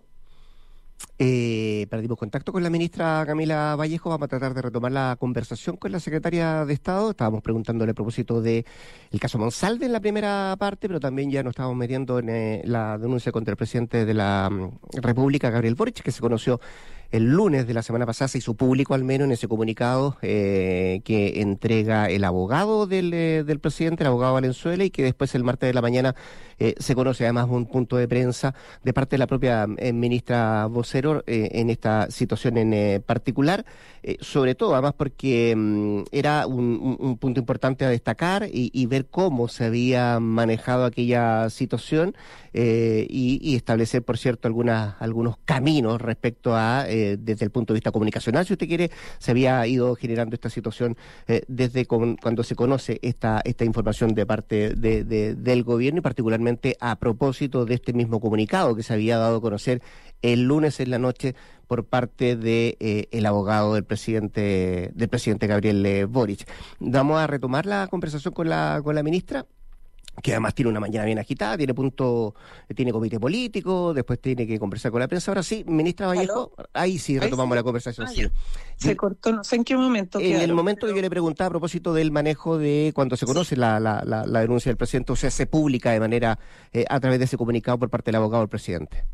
Eh, perdimos contacto con la ministra Camila Vallejo. Vamos a tratar de retomar la conversación con la secretaria de Estado. Estábamos preguntándole a propósito de el caso Monsalve en la primera parte, pero también ya nos estábamos metiendo en eh, la denuncia contra el presidente de la um, República, Gabriel Boric, que se conoció el lunes de la semana pasada, se hizo público al menos en ese comunicado eh, que entrega el abogado del, eh, del presidente, el abogado Valenzuela, y que después el martes de la mañana eh, se conoce además un punto de prensa de parte de la propia eh, ministra vocero eh, en esta situación en eh, particular, eh, sobre todo además porque mm, era un, un, un punto importante a destacar y, y ver cómo se había manejado aquella situación eh, y, y establecer, por cierto, algunas algunos caminos respecto a eh, desde el punto de vista comunicacional, si usted quiere, se había ido generando esta situación eh, desde con, cuando se conoce esta esta información de parte de, de, del gobierno, y particularmente a propósito de este mismo comunicado que se había dado a conocer el lunes en la noche por parte de eh, el abogado del presidente del presidente Gabriel eh, Boric. Vamos a retomar la conversación con la con la ministra, que además tiene una mañana bien agitada, tiene punto, tiene comité político, después tiene que conversar con la prensa. Ahora sí, ministra Vallejo, ¿aló? Ahí sí retomamos ahí sí. la conversación. Ah, sí. Se y, cortó, no sé en qué momento. En el momento pero... que yo le preguntaba a propósito del manejo de cuando se conoce sí. la, la, la, la denuncia del presidente, o sea, se publica de manera, eh, a través de ese comunicado por parte del abogado del presidente.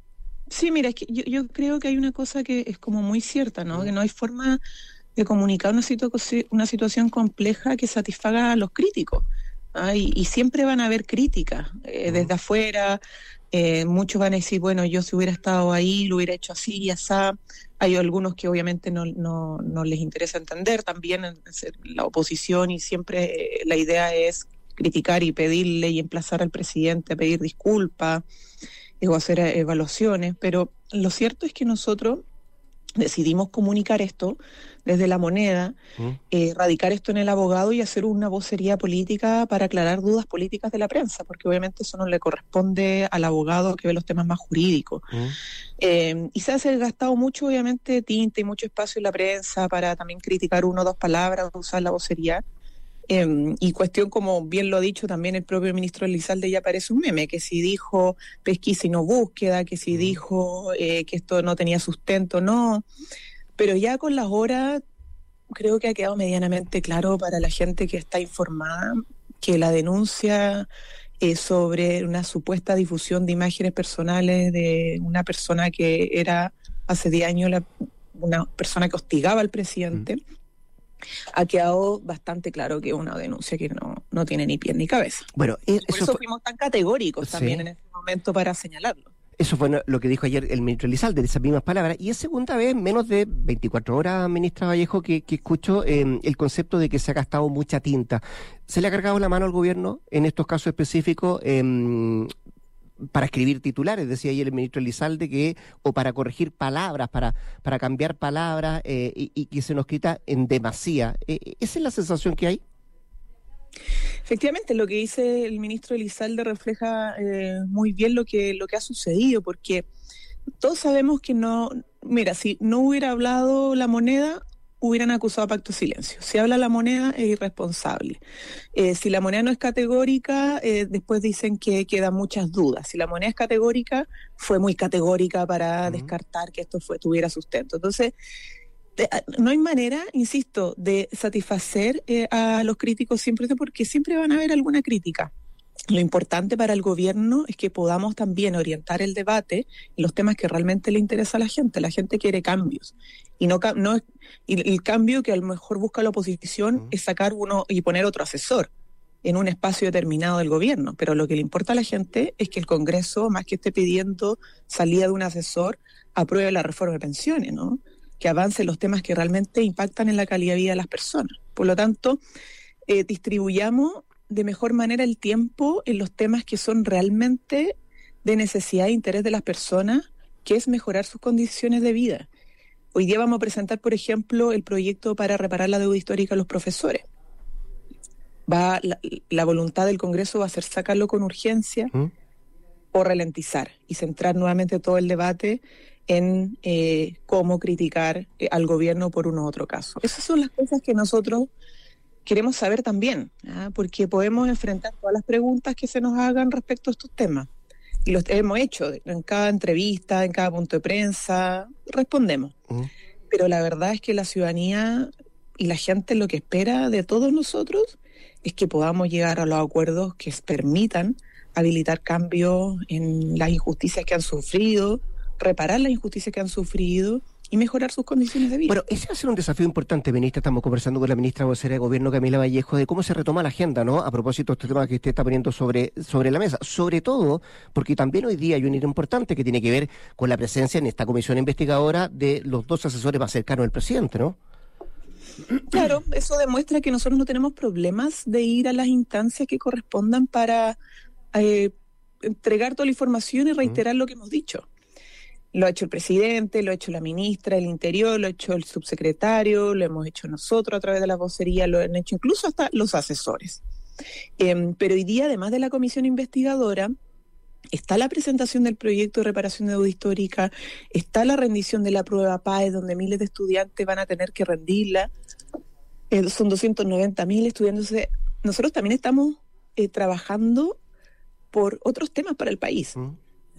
Sí, mira, es que yo, yo creo que hay una cosa que es como muy cierta, ¿no? Mm. Que no hay forma de comunicar una, situ- una situación compleja que satisfaga a los críticos. Ah, y, y siempre van a haber críticas eh, uh-huh. desde afuera, eh, muchos van a decir, bueno, yo si hubiera estado ahí, lo hubiera hecho así y así. Hay algunos que obviamente no, no, no les interesa entender también la oposición, y siempre eh, la idea es criticar y pedirle y emplazar al presidente a pedir disculpas eh, o hacer evaluaciones, pero lo cierto es que nosotros decidimos comunicar esto desde La Moneda, ¿Mm? eh, radicar esto en el abogado y hacer una vocería política para aclarar dudas políticas de la prensa, porque obviamente eso no le corresponde al abogado que ve los temas más jurídicos. ¿Mm? Eh, y se ha gastado mucho, obviamente, tinta y mucho espacio en la prensa para también criticar una o dos palabras, usar la vocería. Eh, y cuestión, como bien lo ha dicho también el propio ministro Elizalde, ya parece un meme, que si dijo pesquisa y no búsqueda, que si dijo eh, que esto no tenía sustento, no. Pero ya con las horas creo que ha quedado medianamente claro para la gente que está informada que la denuncia eh, sobre una supuesta difusión de imágenes personales de una persona que era hace diez años la, una persona que hostigaba al presidente, mm. ha quedado bastante claro que es una denuncia que no, no tiene ni pie ni cabeza. Bueno, eso por eso fue... fuimos tan categóricos sí. también en este momento para señalarlo. Eso fue lo que dijo ayer el ministro Elizalde, de esas mismas palabras, y es segunda vez en menos de veinticuatro horas, ministra Vallejo, que, que escucho eh, el concepto de que se ha gastado mucha tinta. ¿Se le ha cargado la mano al gobierno en estos casos específicos eh, para escribir titulares? Decía ayer el ministro Elizalde que, o para corregir palabras, para, para cambiar palabras eh, y, y que se nos quita en demasía. Eh, ¿Esa es la sensación que hay? Efectivamente, lo que dice el ministro Elizalde refleja eh, muy bien lo que lo que ha sucedido, porque todos sabemos que no, mira, si no hubiera hablado La Moneda, hubieran acusado a pacto de silencio. Si habla La Moneda, es irresponsable. Eh, si La Moneda no es categórica, eh, después dicen que quedan muchas dudas. Si La Moneda es categórica, fue muy categórica para uh-huh. descartar que esto fue tuviera sustento. Entonces, no hay manera, insisto, de satisfacer eh, a los críticos siempre, porque siempre van a haber alguna crítica. Lo importante para el gobierno es que podamos también orientar el debate en los temas que realmente le interesa a la gente. La gente quiere cambios. Y no, no y el cambio que a lo mejor busca la oposición uh-huh. es sacar uno y poner otro asesor. en un espacio determinado del gobierno, pero lo que le importa a la gente es que el Congreso, más que esté pidiendo salida de un asesor, apruebe la reforma de pensiones, ¿no? Que avance los temas que realmente impactan en la calidad de vida de las personas. Por lo tanto, eh, distribuyamos de mejor manera el tiempo en los temas que son realmente de necesidad e interés de las personas, que es mejorar sus condiciones de vida. Hoy día vamos a presentar, por ejemplo, el proyecto para reparar la deuda histórica a los profesores. Va la, la voluntad del Congreso va a ser sacarlo con urgencia ¿Mm? o ralentizar y centrar nuevamente todo el debate en eh, cómo criticar eh, al gobierno por uno u otro caso. Esas son las cosas que nosotros queremos saber también, ¿ah? Porque podemos enfrentar todas las preguntas que se nos hagan respecto a estos temas. Y los hemos hecho en cada entrevista, en cada punto de prensa, respondemos. Uh-huh. Pero la verdad es que la ciudadanía y la gente lo que espera de todos nosotros es que podamos llegar a los acuerdos que permitan habilitar cambios en las injusticias que han sufrido, reparar las injusticias que han sufrido y mejorar sus condiciones de vida. Bueno, ese va a ser un desafío importante, ministra. Estamos conversando con la ministra vocera de Gobierno, Camila Vallejo, de cómo se retoma la agenda, ¿no? A propósito de este tema que usted está poniendo sobre, sobre la mesa. Sobre todo porque también hoy día hay un hito importante que tiene que ver con la presencia en esta comisión investigadora de los dos asesores más cercanos del presidente, ¿no? Claro, eso demuestra que nosotros no tenemos problemas de ir a las instancias que correspondan para eh, entregar toda la información y reiterar uh-huh. lo que hemos dicho. Lo ha hecho el presidente, lo ha hecho la ministra del Interior, lo ha hecho el subsecretario, lo hemos hecho nosotros a través de la vocería, lo han hecho incluso hasta los asesores. Eh, pero hoy día, además de la comisión investigadora, está la presentación del proyecto de reparación de deuda histórica, está la rendición de la prueba P A E, donde miles de estudiantes van a tener que rendirla. Eh, son doscientos noventa mil estudiantes. Nosotros también estamos eh, trabajando por otros temas para el país. Mm.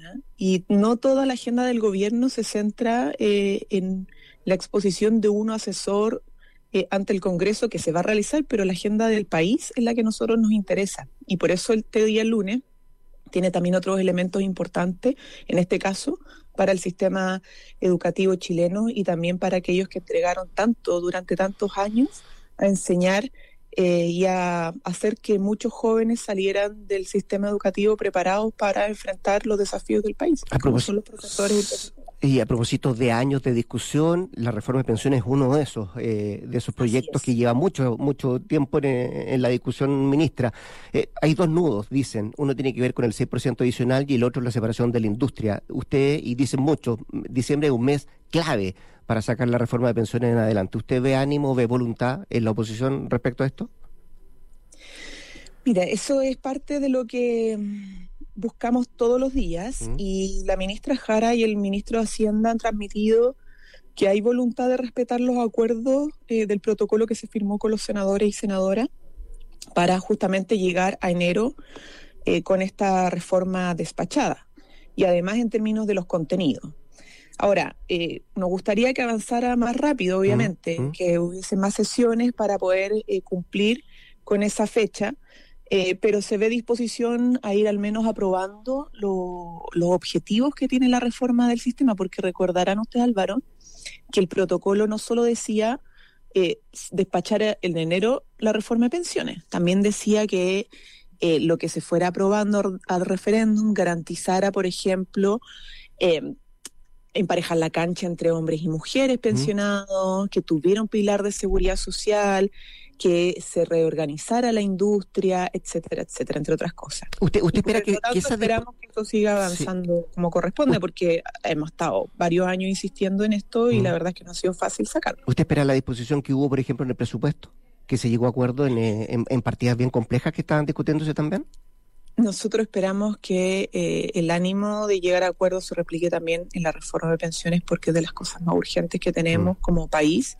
Y no toda la agenda del gobierno se centra eh, en la exposición de un asesor eh, ante el Congreso que se va a realizar, pero la agenda del país es la que a nosotros nos interesa. Y por eso este día lunes tiene también otros elementos importantes, en este caso, para el sistema educativo chileno y también para aquellos que entregaron tanto durante tantos años a enseñar Eh, y a hacer que muchos jóvenes salieran del sistema educativo preparados para enfrentar los desafíos del país, a como son los profesores y, y a propósito de años de discusión, la reforma de pensiones es uno de esos eh, de esos proyectos que lleva mucho mucho tiempo en, en la discusión, ministra. Eh, hay dos nudos, dicen, uno tiene que ver con el seis por ciento adicional y el otro la separación de la industria. Usted, y dicen mucho, diciembre es un mes clave para sacar la reforma de pensiones en adelante. ¿Usted ve ánimo, ve voluntad en la oposición respecto a esto? Mira, eso es parte de lo que buscamos todos los días uh-huh. y la ministra Jara y el ministro de Hacienda han transmitido que hay voluntad de respetar los acuerdos eh, del protocolo que se firmó con los senadores y senadoras para justamente llegar a enero eh, con esta reforma despachada y además en términos de los contenidos. Ahora, eh, nos gustaría que avanzara más rápido, obviamente, uh-huh. que hubiese más sesiones para poder eh, cumplir con esa fecha, eh, pero se ve disposición a ir al menos aprobando lo, los objetivos que tiene la reforma del sistema, porque recordarán ustedes, Álvaro, que el protocolo no solo decía eh, despachar en enero la reforma de pensiones, también decía que eh, lo que se fuera aprobando al referéndum garantizara, por ejemplo, eh, emparejar la cancha entre hombres y mujeres pensionados, mm. que tuviera un pilar de seguridad social, que se reorganizara la industria, etcétera, etcétera, entre otras cosas. Usted, usted espera que, que esa esperamos que esto siga avanzando sí. como corresponde, porque hemos estado varios años insistiendo en esto y mm. la verdad es que no ha sido fácil sacarlo. ¿Usted espera la disposición que hubo, por ejemplo, en el presupuesto? ¿Que se llegó a acuerdo en, en, en partidas bien complejas que estaban discutiéndose también? Nosotros esperamos que eh, el ánimo de llegar a acuerdos se replique también en la reforma de pensiones, porque es de las cosas más urgentes que tenemos mm. como país.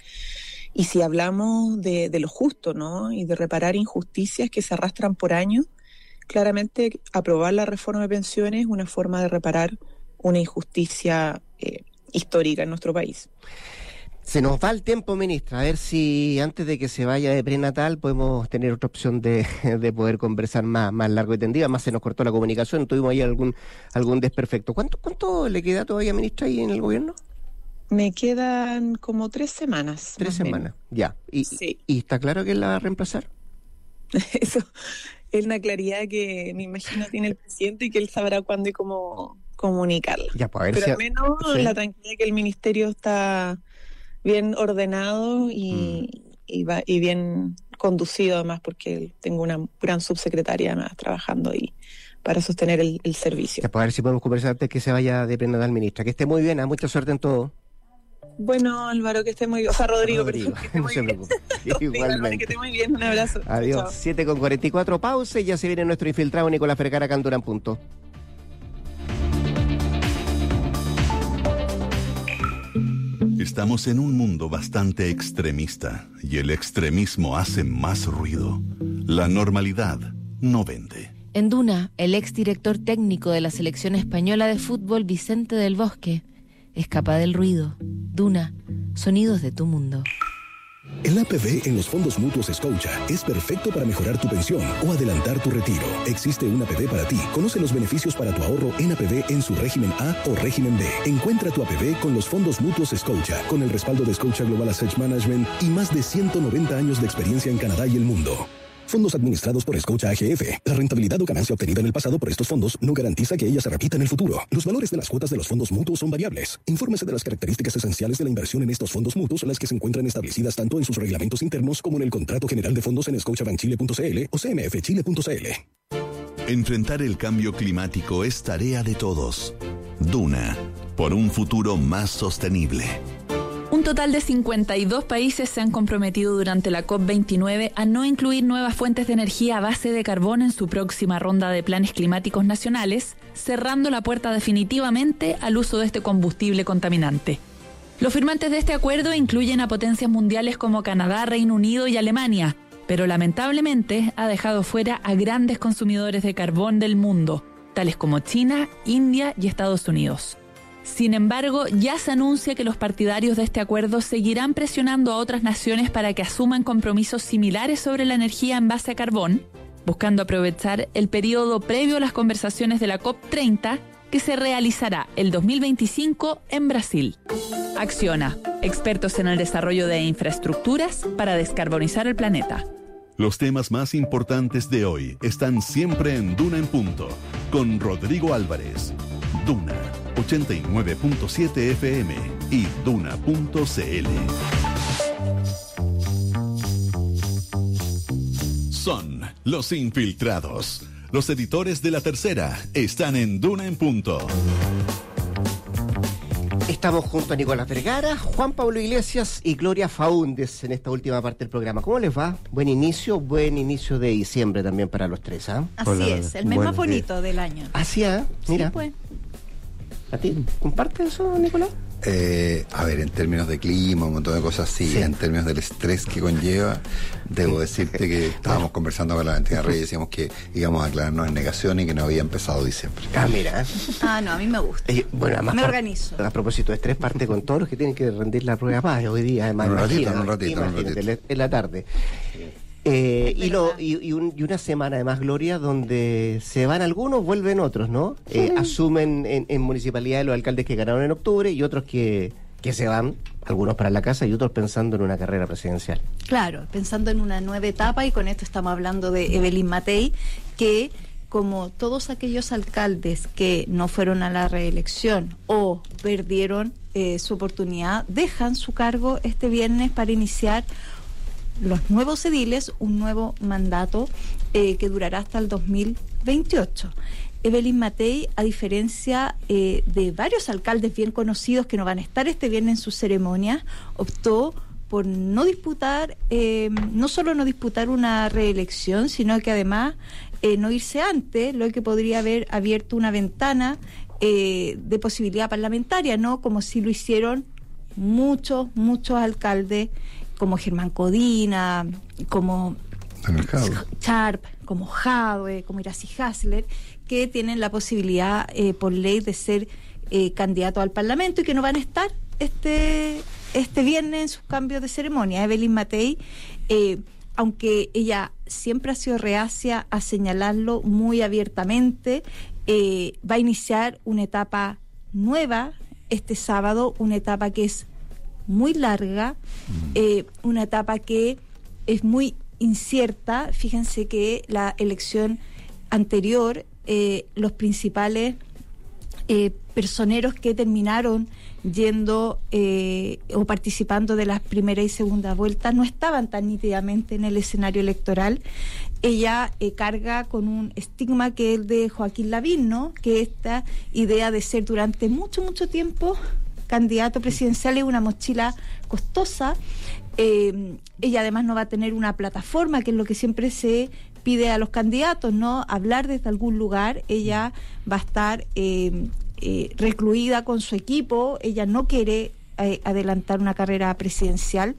Y si hablamos de, de lo justo, ¿no? Y de reparar injusticias que se arrastran por años, claramente aprobar la reforma de pensiones es una forma de reparar una injusticia eh, histórica en nuestro país. Se nos va el tiempo, ministra. A ver si antes de que se vaya de prenatal podemos tener otra opción de, de poder conversar más, más largo y tendido. Además se nos cortó la comunicación, tuvimos ahí algún algún desperfecto. ¿Cuánto, cuánto le queda todavía, ministra, ahí en el gobierno? Me quedan como tres semanas. Tres semanas, menos. Ya. ¿Y, sí. ¿Y está claro que la va a reemplazar? Eso es una claridad que me imagino tiene el presidente y que él sabrá cuándo y cómo comunicarla. Ya, pues, a ver Pero si... al menos sí. la tranquilidad que el ministerio está bien ordenado y, mm. y, va, y bien conducido, además, porque tengo una gran subsecretaria además trabajando ahí para sostener el, el servicio. Ya, pues, a ver si podemos conversar antes que se vaya de pleno al ministra. Que esté muy bien, ¿eh? Mucha suerte en todo. Bueno, Álvaro, que esté muy bien. O sea, Rodrigo, Rodrigo, perdón, que esté muy no se bien. preocupe. Igualmente. Que esté muy bien, un abrazo. Adiós. Chao. siete con cuarenta y cuatro, pausa y ya se viene nuestro infiltrado Nicolás Vergara acá en Duna en Punto. Estamos en un mundo bastante extremista y el extremismo hace más ruido. La normalidad no vende. En Duna, el exdirector técnico de la selección española de fútbol, Vicente del Bosque, escapa del ruido. Duna, sonidos de tu mundo. El A P B en los fondos mutuos Scotia es perfecto para mejorar tu pensión o adelantar tu retiro. Existe un A P B para ti. Conoce los beneficios para tu ahorro en A P B en su régimen A o régimen B. Encuentra tu A P B con los fondos mutuos Scotia, con el respaldo de Scotia Global Asset Management y más de ciento noventa años de experiencia en Canadá y el mundo. Fondos administrados por Scotia A G F. La rentabilidad o ganancia obtenida en el pasado por estos fondos no garantiza que ella se repita en el futuro. Los valores de las cuotas de los fondos mutuos son variables. Infórmese de las características esenciales de la inversión en estos fondos mutuos, las que se encuentran establecidas tanto en sus reglamentos internos como en el contrato general de fondos en scotiabank chile punto c l o c m f chile punto c l. Enfrentar el cambio climático es tarea de todos. Duna, por un futuro más sostenible. Un total de cincuenta y dos países se han comprometido durante la COP veintinueve a no incluir nuevas fuentes de energía a base de carbón en su próxima ronda de planes climáticos nacionales, cerrando la puerta definitivamente al uso de este combustible contaminante. Los firmantes de este acuerdo incluyen a potencias mundiales como Canadá, Reino Unido y Alemania, pero lamentablemente ha dejado fuera a grandes consumidores de carbón del mundo, tales como China, India y Estados Unidos. Sin embargo, ya se anuncia que los partidarios de este acuerdo seguirán presionando a otras naciones para que asuman compromisos similares sobre la energía en base a carbón, buscando aprovechar el periodo previo a las conversaciones de la COP treinta, que se realizará el dos mil veinticinco en Brasil. Acciona, expertos en el desarrollo de infraestructuras para descarbonizar el planeta. Los temas más importantes de hoy están siempre en Duna en Punto, con Rodrigo Álvarez. Duna ochenta y nueve punto siete F M y Duna punto c l. Son los infiltrados. Los editores de La Tercera están en Duna en Punto. Estamos junto a Nicolás Vergara, Juan Pablo Iglesias y Gloria Faúndez en esta última parte del programa. ¿Cómo les va? Buen inicio, buen inicio de diciembre también para los tres, ¿ah? Así Hola, es, el mes más bonito días. Del año. Así es, mira. Sí, pues. ¿A ti comparte eso, Nicolás? Eh, a ver, en términos de clima, un montón de cosas así, sí. En términos del estrés que conlleva, debo decirte que estábamos conversando con la Valentina Reyes y decíamos que íbamos a aclararnos en negación y que no había empezado diciembre. Ah, mira. Ah, no, a mí me gusta. Eh, bueno, además, me par- organizo. A propósito de estrés, parte con todos los que tienen que rendir la prueba más hoy día, además. En un ratito, imagínate, en un ratito, en un ratito. En la tarde. Eh, y, lo, y, y, un, y una semana además, Gloria, donde se van algunos, vuelven otros, ¿no? Eh, sí. Asumen en, en municipalidades los alcaldes que ganaron en octubre y otros que, que se van, algunos para la casa y otros pensando en una carrera presidencial. Claro, pensando en una nueva etapa, y con esto estamos hablando de Evelyn Matei, que como todos aquellos alcaldes que no fueron a la reelección o perdieron eh, su oportunidad, dejan su cargo este viernes para iniciar los nuevos ediles, un nuevo mandato eh, que durará hasta el dos mil veintiocho. Evelyn Matei, a diferencia eh, de varios alcaldes bien conocidos que no van a estar este viernes en su ceremonia, optó por no disputar, eh, no solo no disputar una reelección, sino que además eh, no irse antes, lo que podría haber abierto una ventana eh, de posibilidad parlamentaria, ¿no? Como si lo hicieron muchos, muchos alcaldes, como Germán Codina, como Sharp, como Jadwe, como Iracy Hasler, que tienen la posibilidad eh, por ley de ser eh, candidato al Parlamento y que no van a estar este este viernes en sus cambios de ceremonia. Evelyn Matei, eh, aunque ella siempre ha sido reacia a señalarlo muy abiertamente, eh, va a iniciar una etapa nueva este sábado, una etapa que es muy larga, eh, una etapa que es muy incierta. Fíjense que la elección anterior, eh, los principales eh, personeros que terminaron yendo eh, o participando de las primeras y segundas vueltas no estaban tan nítidamente en el escenario electoral. Ella eh, carga con un estigma que es el de Joaquín Lavín, ¿no? Que esta idea de ser durante mucho, mucho tiempo candidato presidencial es una mochila costosa. Eh, ella además no va a tener una plataforma, que es lo que siempre se pide a los candidatos, ¿no? Hablar desde algún lugar. Ella va a estar eh, eh, recluida con su equipo. Ella no quiere eh, adelantar una carrera presidencial.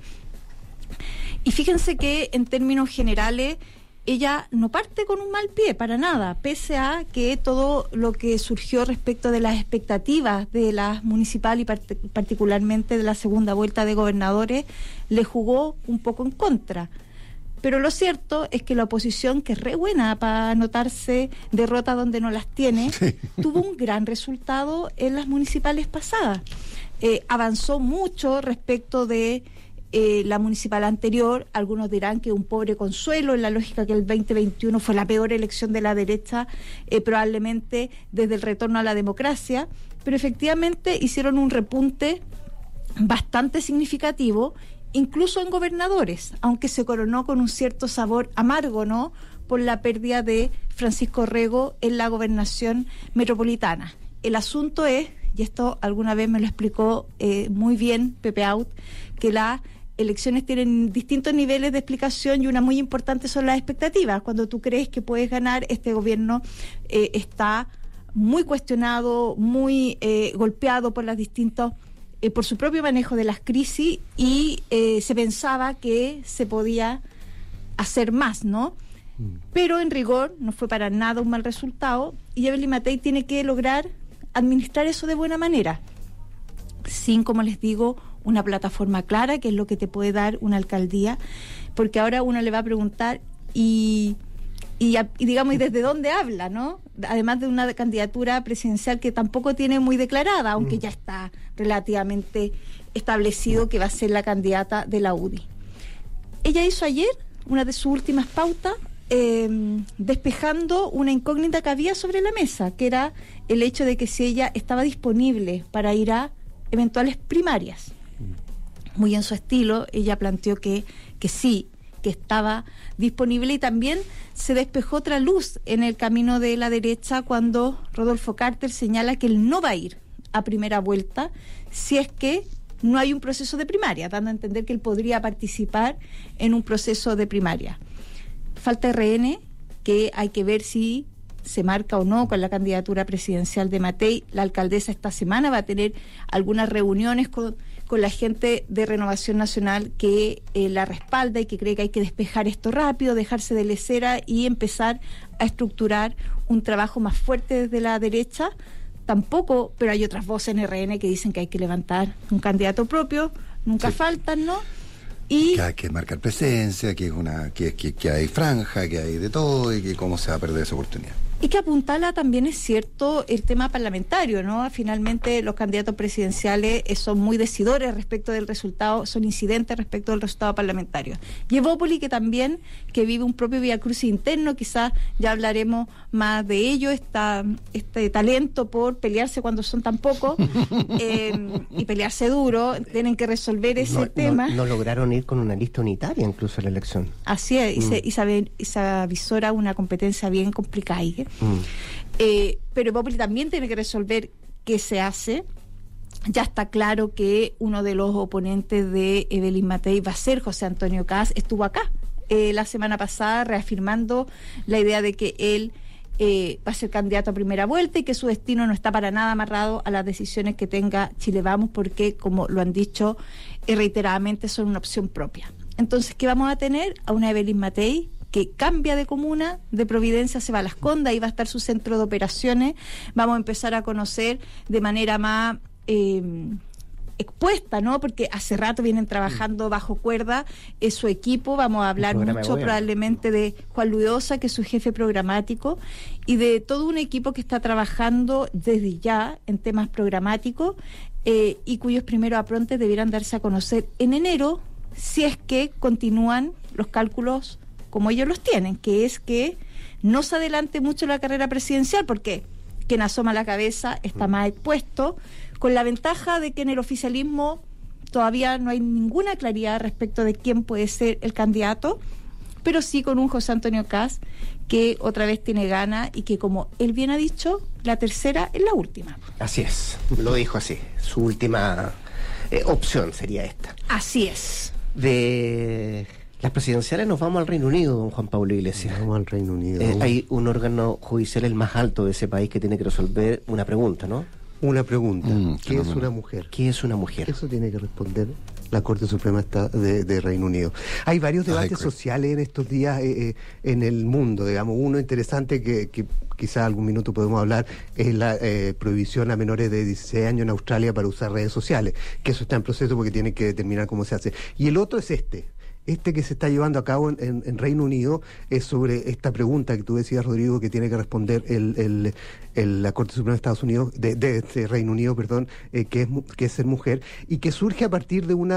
Y fíjense que en términos generales ella no parte con un mal pie para nada, pese a que todo lo que surgió respecto de las expectativas de las municipales y part- particularmente de la segunda vuelta de gobernadores le jugó un poco en contra. Pero lo cierto es que la oposición, que es re buena para anotarse derrotas donde no las tiene, sí, tuvo un gran resultado en las municipales pasadas. Eh, avanzó mucho respecto de Eh, la municipal anterior. Algunos dirán que un pobre consuelo, en la lógica que el veinte veintiuno fue la peor elección de la derecha, eh, probablemente desde el retorno a la democracia, pero efectivamente hicieron un repunte bastante significativo, incluso en gobernadores, aunque se coronó con un cierto sabor amargo, ¿no?, por la pérdida de Francisco Rego en la gobernación metropolitana. El asunto es, y esto alguna vez me lo explicó eh, muy bien Pepe Out, que la elecciones tienen distintos niveles de explicación y una muy importante son las expectativas. Cuando tú crees que puedes ganar, este gobierno eh, está muy cuestionado, muy eh, golpeado por las distintas, eh, por su propio manejo de las crisis, y eh, se pensaba que se podía hacer más, ¿no? Pero en rigor no fue para nada un mal resultado, y Evelyn Matei tiene que lograr administrar eso de buena manera, sin, como les digo, una plataforma clara, que es lo que te puede dar una alcaldía, porque ahora uno le va a preguntar y, y, y digamos, ¿y desde dónde habla, no? Además de una candidatura presidencial que tampoco tiene muy declarada, aunque mm. ya está relativamente establecido que va a ser la candidata de la U D I. Ella hizo ayer una de sus últimas pautas, eh, despejando una incógnita que había sobre la mesa, que era el hecho de que si ella estaba disponible para ir a eventuales primarias. Muy en su estilo, ella planteó que, que sí, que estaba disponible, y también se despejó otra luz en el camino de la derecha cuando Rodolfo Carter señala que él no va a ir a primera vuelta si es que no hay un proceso de primaria, dando a entender que él podría participar en un proceso de primaria. Falta R N, que hay que ver si se marca o no con la candidatura presidencial de Matei. La alcaldesa esta semana va a tener algunas reuniones con, con la gente de Renovación Nacional que eh, la respalda y que cree que hay que despejar esto rápido, dejarse de lesera y empezar a estructurar un trabajo más fuerte desde la derecha. Tampoco, pero hay otras voces en R N que dicen que hay que levantar un candidato propio, nunca sí. faltan, ¿no? Y que hay que marcar presencia, que es una que, que, que hay franja, que hay de todo, y que cómo se va a perder esa oportunidad. Y que apuntala también, es cierto, el tema parlamentario, ¿no? Finalmente los candidatos presidenciales eh, son muy decidores respecto del resultado, son incidentes respecto del resultado parlamentario. Y Evópoli, que también que vive un propio viacrucis interno, quizás ya hablaremos más de ello, esta, este talento por pelearse cuando son tan pocos eh, y pelearse duro, tienen que resolver ese no, tema. No, no lograron ir con una lista unitaria incluso en la elección. Así es, mm. y, se, y, se, y se avisora una competencia bien complicada. ¿eh? Mm. Eh, pero Evópoli también tiene que resolver qué se hace. Ya está claro que uno de los oponentes de Evelyn Matei va a ser José Antonio Kast. Estuvo acá eh, la semana pasada reafirmando la idea de que él eh, va a ser candidato a primera vuelta y que su destino no está para nada amarrado a las decisiones que tenga Chile Vamos, porque, como lo han dicho eh, reiteradamente, son una opción propia. Entonces, ¿qué vamos a tener? A una Evelyn Matei que cambia de comuna, de Providencia se va a Las Condes, ahí va a estar su centro de operaciones. Vamos a empezar a conocer de manera más eh, expuesta, ¿no? Porque hace rato vienen trabajando bajo cuerda eh, su equipo. Vamos a hablar mucho probablemente de Juan Luis Osa, que es su jefe programático, y de todo un equipo que está trabajando desde ya en temas programáticos eh, y cuyos primeros aprontes debieran darse a conocer en enero, si es que continúan los cálculos como ellos los tienen, que es que no se adelante mucho la carrera presidencial, porque quien asoma la cabeza está más expuesto, con la ventaja de que en el oficialismo todavía no hay ninguna claridad respecto de quién puede ser el candidato, pero sí con un José Antonio Kast que otra vez tiene ganas y que, como él bien ha dicho, la tercera es la última. Así es, lo dijo así, su última eh, opción sería esta. Así es. De las presidenciales nos vamos al Reino Unido, don Juan Pablo Iglesias. Vamos al Reino Unido. Eh, hay un órgano judicial el más alto de ese país que tiene que resolver una pregunta, ¿no? Una pregunta. Mm, ¿Qué es una mujer? ¿Qué es una mujer? Eso tiene que responder la Corte Suprema de, de Reino Unido. Hay varios debates Ay, sociales en estos días eh, eh, en el mundo, digamos. Uno interesante que, que quizá algún minuto podemos hablar es la eh, prohibición a menores de dieciséis años en Australia para usar redes sociales, que eso está en proceso porque tienen que determinar cómo se hace. Y el otro es este. Este que se está llevando a cabo en, en, en Reino Unido es sobre esta pregunta que tú decías, Rodrigo, que tiene que responder el, el, el, la Corte Suprema de Estados Unidos, de, de, de Reino Unido, perdón, eh, que, es, que es ser mujer, y que surge a partir de una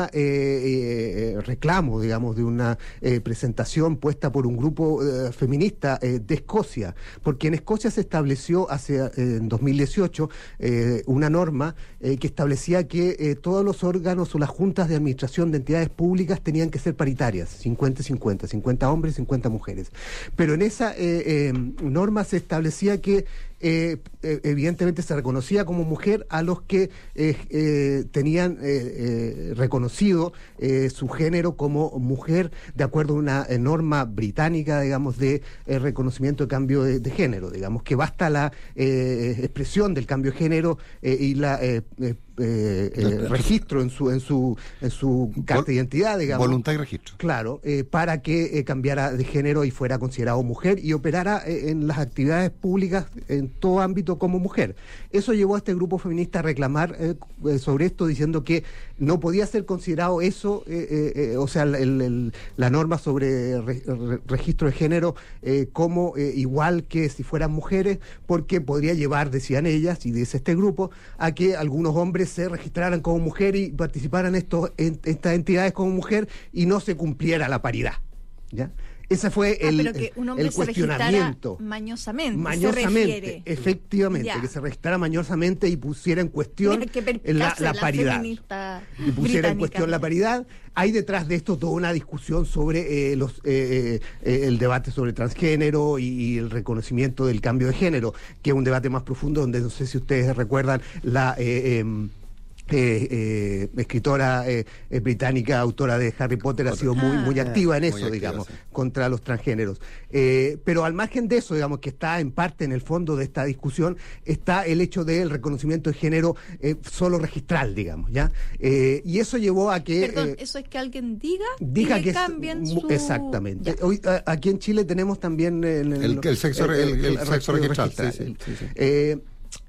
eh, eh, reclamo, digamos, de una eh, presentación puesta por un grupo eh, feminista eh, de Escocia, porque en Escocia se estableció hace eh, en dos mil dieciocho eh, una norma eh, que establecía que eh, todos los órganos o las juntas de administración de entidades públicas tenían que ser paritarias, cincuenta cincuenta, cincuenta hombres, cincuenta mujeres. Pero en esa eh, eh, norma se establecía que Eh, eh, evidentemente se reconocía como mujer a los que eh, eh, tenían eh, eh, reconocido eh, su género como mujer de acuerdo a una eh, norma británica, digamos, de eh, reconocimiento de cambio de, de género, digamos, que basta la eh, expresión del cambio de género eh, y la eh, eh, eh, eh, registro en su en su en su carta de identidad, digamos, voluntad y registro, claro, eh, para que eh, cambiara de género y fuera considerado mujer y operara eh, en las actividades públicas en todo ámbito como mujer. Eso llevó a este grupo feminista a reclamar eh, sobre esto, diciendo que no podía ser considerado eso, eh, eh, o sea, el, el, la norma sobre re, re, registro de género eh, como eh, igual que si fueran mujeres, porque podría llevar, decían ellas, y dice este grupo, a que algunos hombres se registraran como mujer y participaran estos, en estas entidades como mujer y no se cumpliera la paridad, ¿ya? Ese fue ah, el, pero que un hombre el cuestionamiento. Se mañosamente. Mañosamente, se efectivamente, ya. Que se registrara mañosamente y pusiera en cuestión la, la paridad. Y pusiera británica. En cuestión la paridad. Hay detrás de esto toda una discusión sobre eh, los eh, eh, el debate sobre transgénero y, y el reconocimiento del cambio de género, que es un debate más profundo, donde no sé si ustedes recuerdan la... Eh, eh, Eh, eh, escritora eh, eh, británica, autora de Harry Potter, ha sido muy muy activa en eso, activa, digamos, sí. Contra los transgéneros. Eh, pero al margen de eso, digamos, que está en parte en el fondo de esta discusión, está el hecho del reconocimiento de género eh, solo registral, digamos, ¿ya? Eh, y eso llevó a que... Perdón, eh, eso es que alguien diga, diga y que cambien es, su... Exactamente. Hoy, a, aquí en Chile tenemos también... El, el, el, el sexo, el, el, el, el sexo registral. registral. Sí, sí, sí, sí. Eh,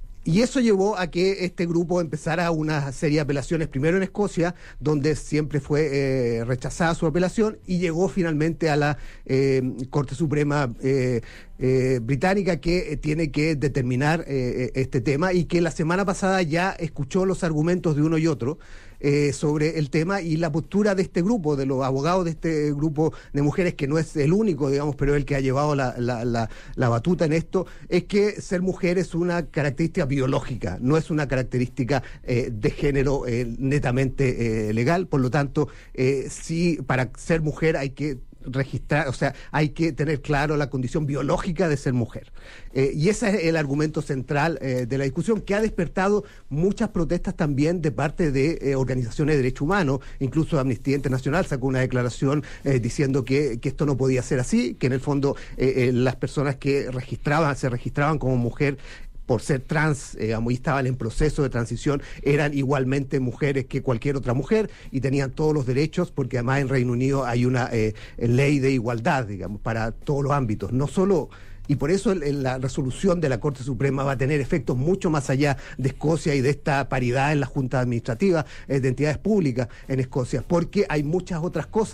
Y eso llevó a que este grupo empezara una serie de apelaciones, primero en Escocia, donde siempre fue eh, rechazada su apelación, y llegó finalmente a la eh, Corte Suprema eh, eh, británica, que eh, tiene que determinar eh, este tema, y que la semana pasada ya escuchó los argumentos de uno y otro eh, sobre el tema, y la postura de este grupo, de los abogados de este grupo de mujeres, que no es el único, digamos, pero el que ha llevado la, la, la, la batuta en esto, es que ser mujer es una característica biológica, no es una característica eh, de género eh, netamente eh, legal. Por lo tanto, eh, sí, para ser mujer hay que registrar, o sea, hay que tener claro la condición biológica de ser mujer. Eh, y ese es el argumento central eh, de la discusión, que ha despertado muchas protestas también de parte de eh, organizaciones de derechos humanos. Incluso Amnistía Internacional sacó una declaración eh, diciendo que, que esto no podía ser así, que en el fondo eh, eh, las personas que registraban, se registraban como mujer por ser trans, eh, y estaban en proceso de transición, eran igualmente mujeres que cualquier otra mujer y tenían todos los derechos, porque además en Reino Unido hay una eh, ley de igualdad, digamos, para todos los ámbitos, no solo... Y por eso el, la resolución de la Corte Suprema va a tener efectos mucho más allá de Escocia y de esta paridad en la Junta Administrativa eh, de entidades públicas en Escocia, porque hay muchas otras cosas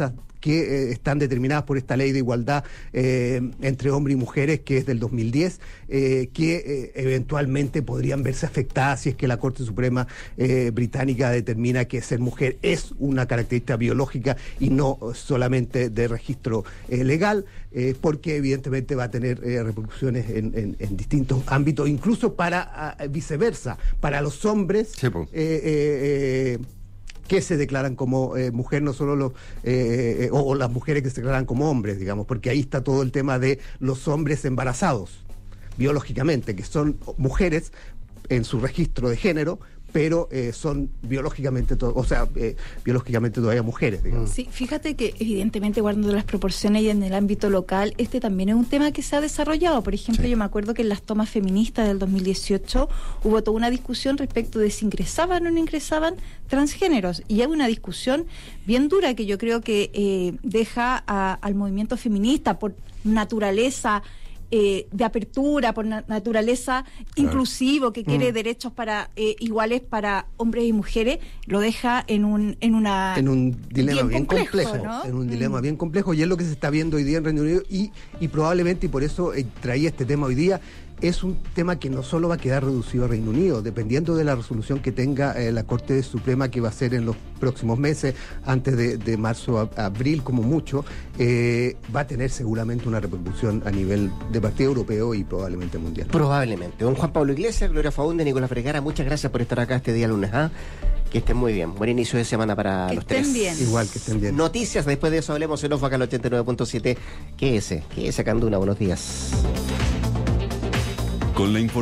que eh, están determinadas por esta ley de igualdad eh, entre hombres y mujeres, que es del dos mil diez, eh, que eh, eventualmente podrían verse afectadas si es que la Corte Suprema eh, británica determina que ser mujer es una característica biológica y no solamente de registro eh, legal, eh, porque evidentemente va a tener eh, repercusiones en, en, en distintos ámbitos, incluso para uh, viceversa, para los hombres sí, pues. eh, eh, eh, que se declaran como eh, mujer, no solo los eh, o, o las mujeres que se declaran como hombres, digamos, porque ahí está todo el tema de los hombres embarazados biológicamente, que son mujeres en su registro de género, pero eh, son biológicamente, to- o sea, eh, biológicamente todavía mujeres, digamos. Sí, fíjate que evidentemente guardando las proporciones y en el ámbito local, este también es un tema que se ha desarrollado. Por ejemplo, sí. yo me acuerdo que en las tomas feministas del dos mil dieciocho hubo toda una discusión respecto de si ingresaban o no ingresaban transgéneros. Y hay una discusión bien dura que yo creo que eh, deja a, al movimiento feminista por naturaleza Eh, de apertura, por na- naturaleza claro. inclusivo, que quiere mm. derechos para eh, iguales para hombres y mujeres, lo deja en un en una en un dilema bien, bien complejo, complejo ¿no? en un mm. dilema bien complejo, y es lo que se está viendo hoy día en Reino Unido, y, y probablemente, y por eso eh, traía este tema hoy día. Es un tema que no solo va a quedar reducido a Reino Unido, dependiendo de la resolución que tenga eh, la Corte Suprema, que va a ser en los próximos meses, antes de, de marzo a, a abril como mucho, eh, va a tener seguramente una repercusión a nivel de partido europeo y probablemente mundial. Probablemente. Don Juan Pablo Iglesias, Gloria Faunde, Nicolás Vergara, muchas gracias por estar acá este día lunes. ¿eh? Que estén muy bien. Buen inicio de semana para que los estén tres. Bien. Igual que estén bien. Noticias, después de eso hablemos en Off acá al ochenta y nueve punto siete. ¿Qué es ese? ¿Qué es ese Canduna? Buenos días. Con la información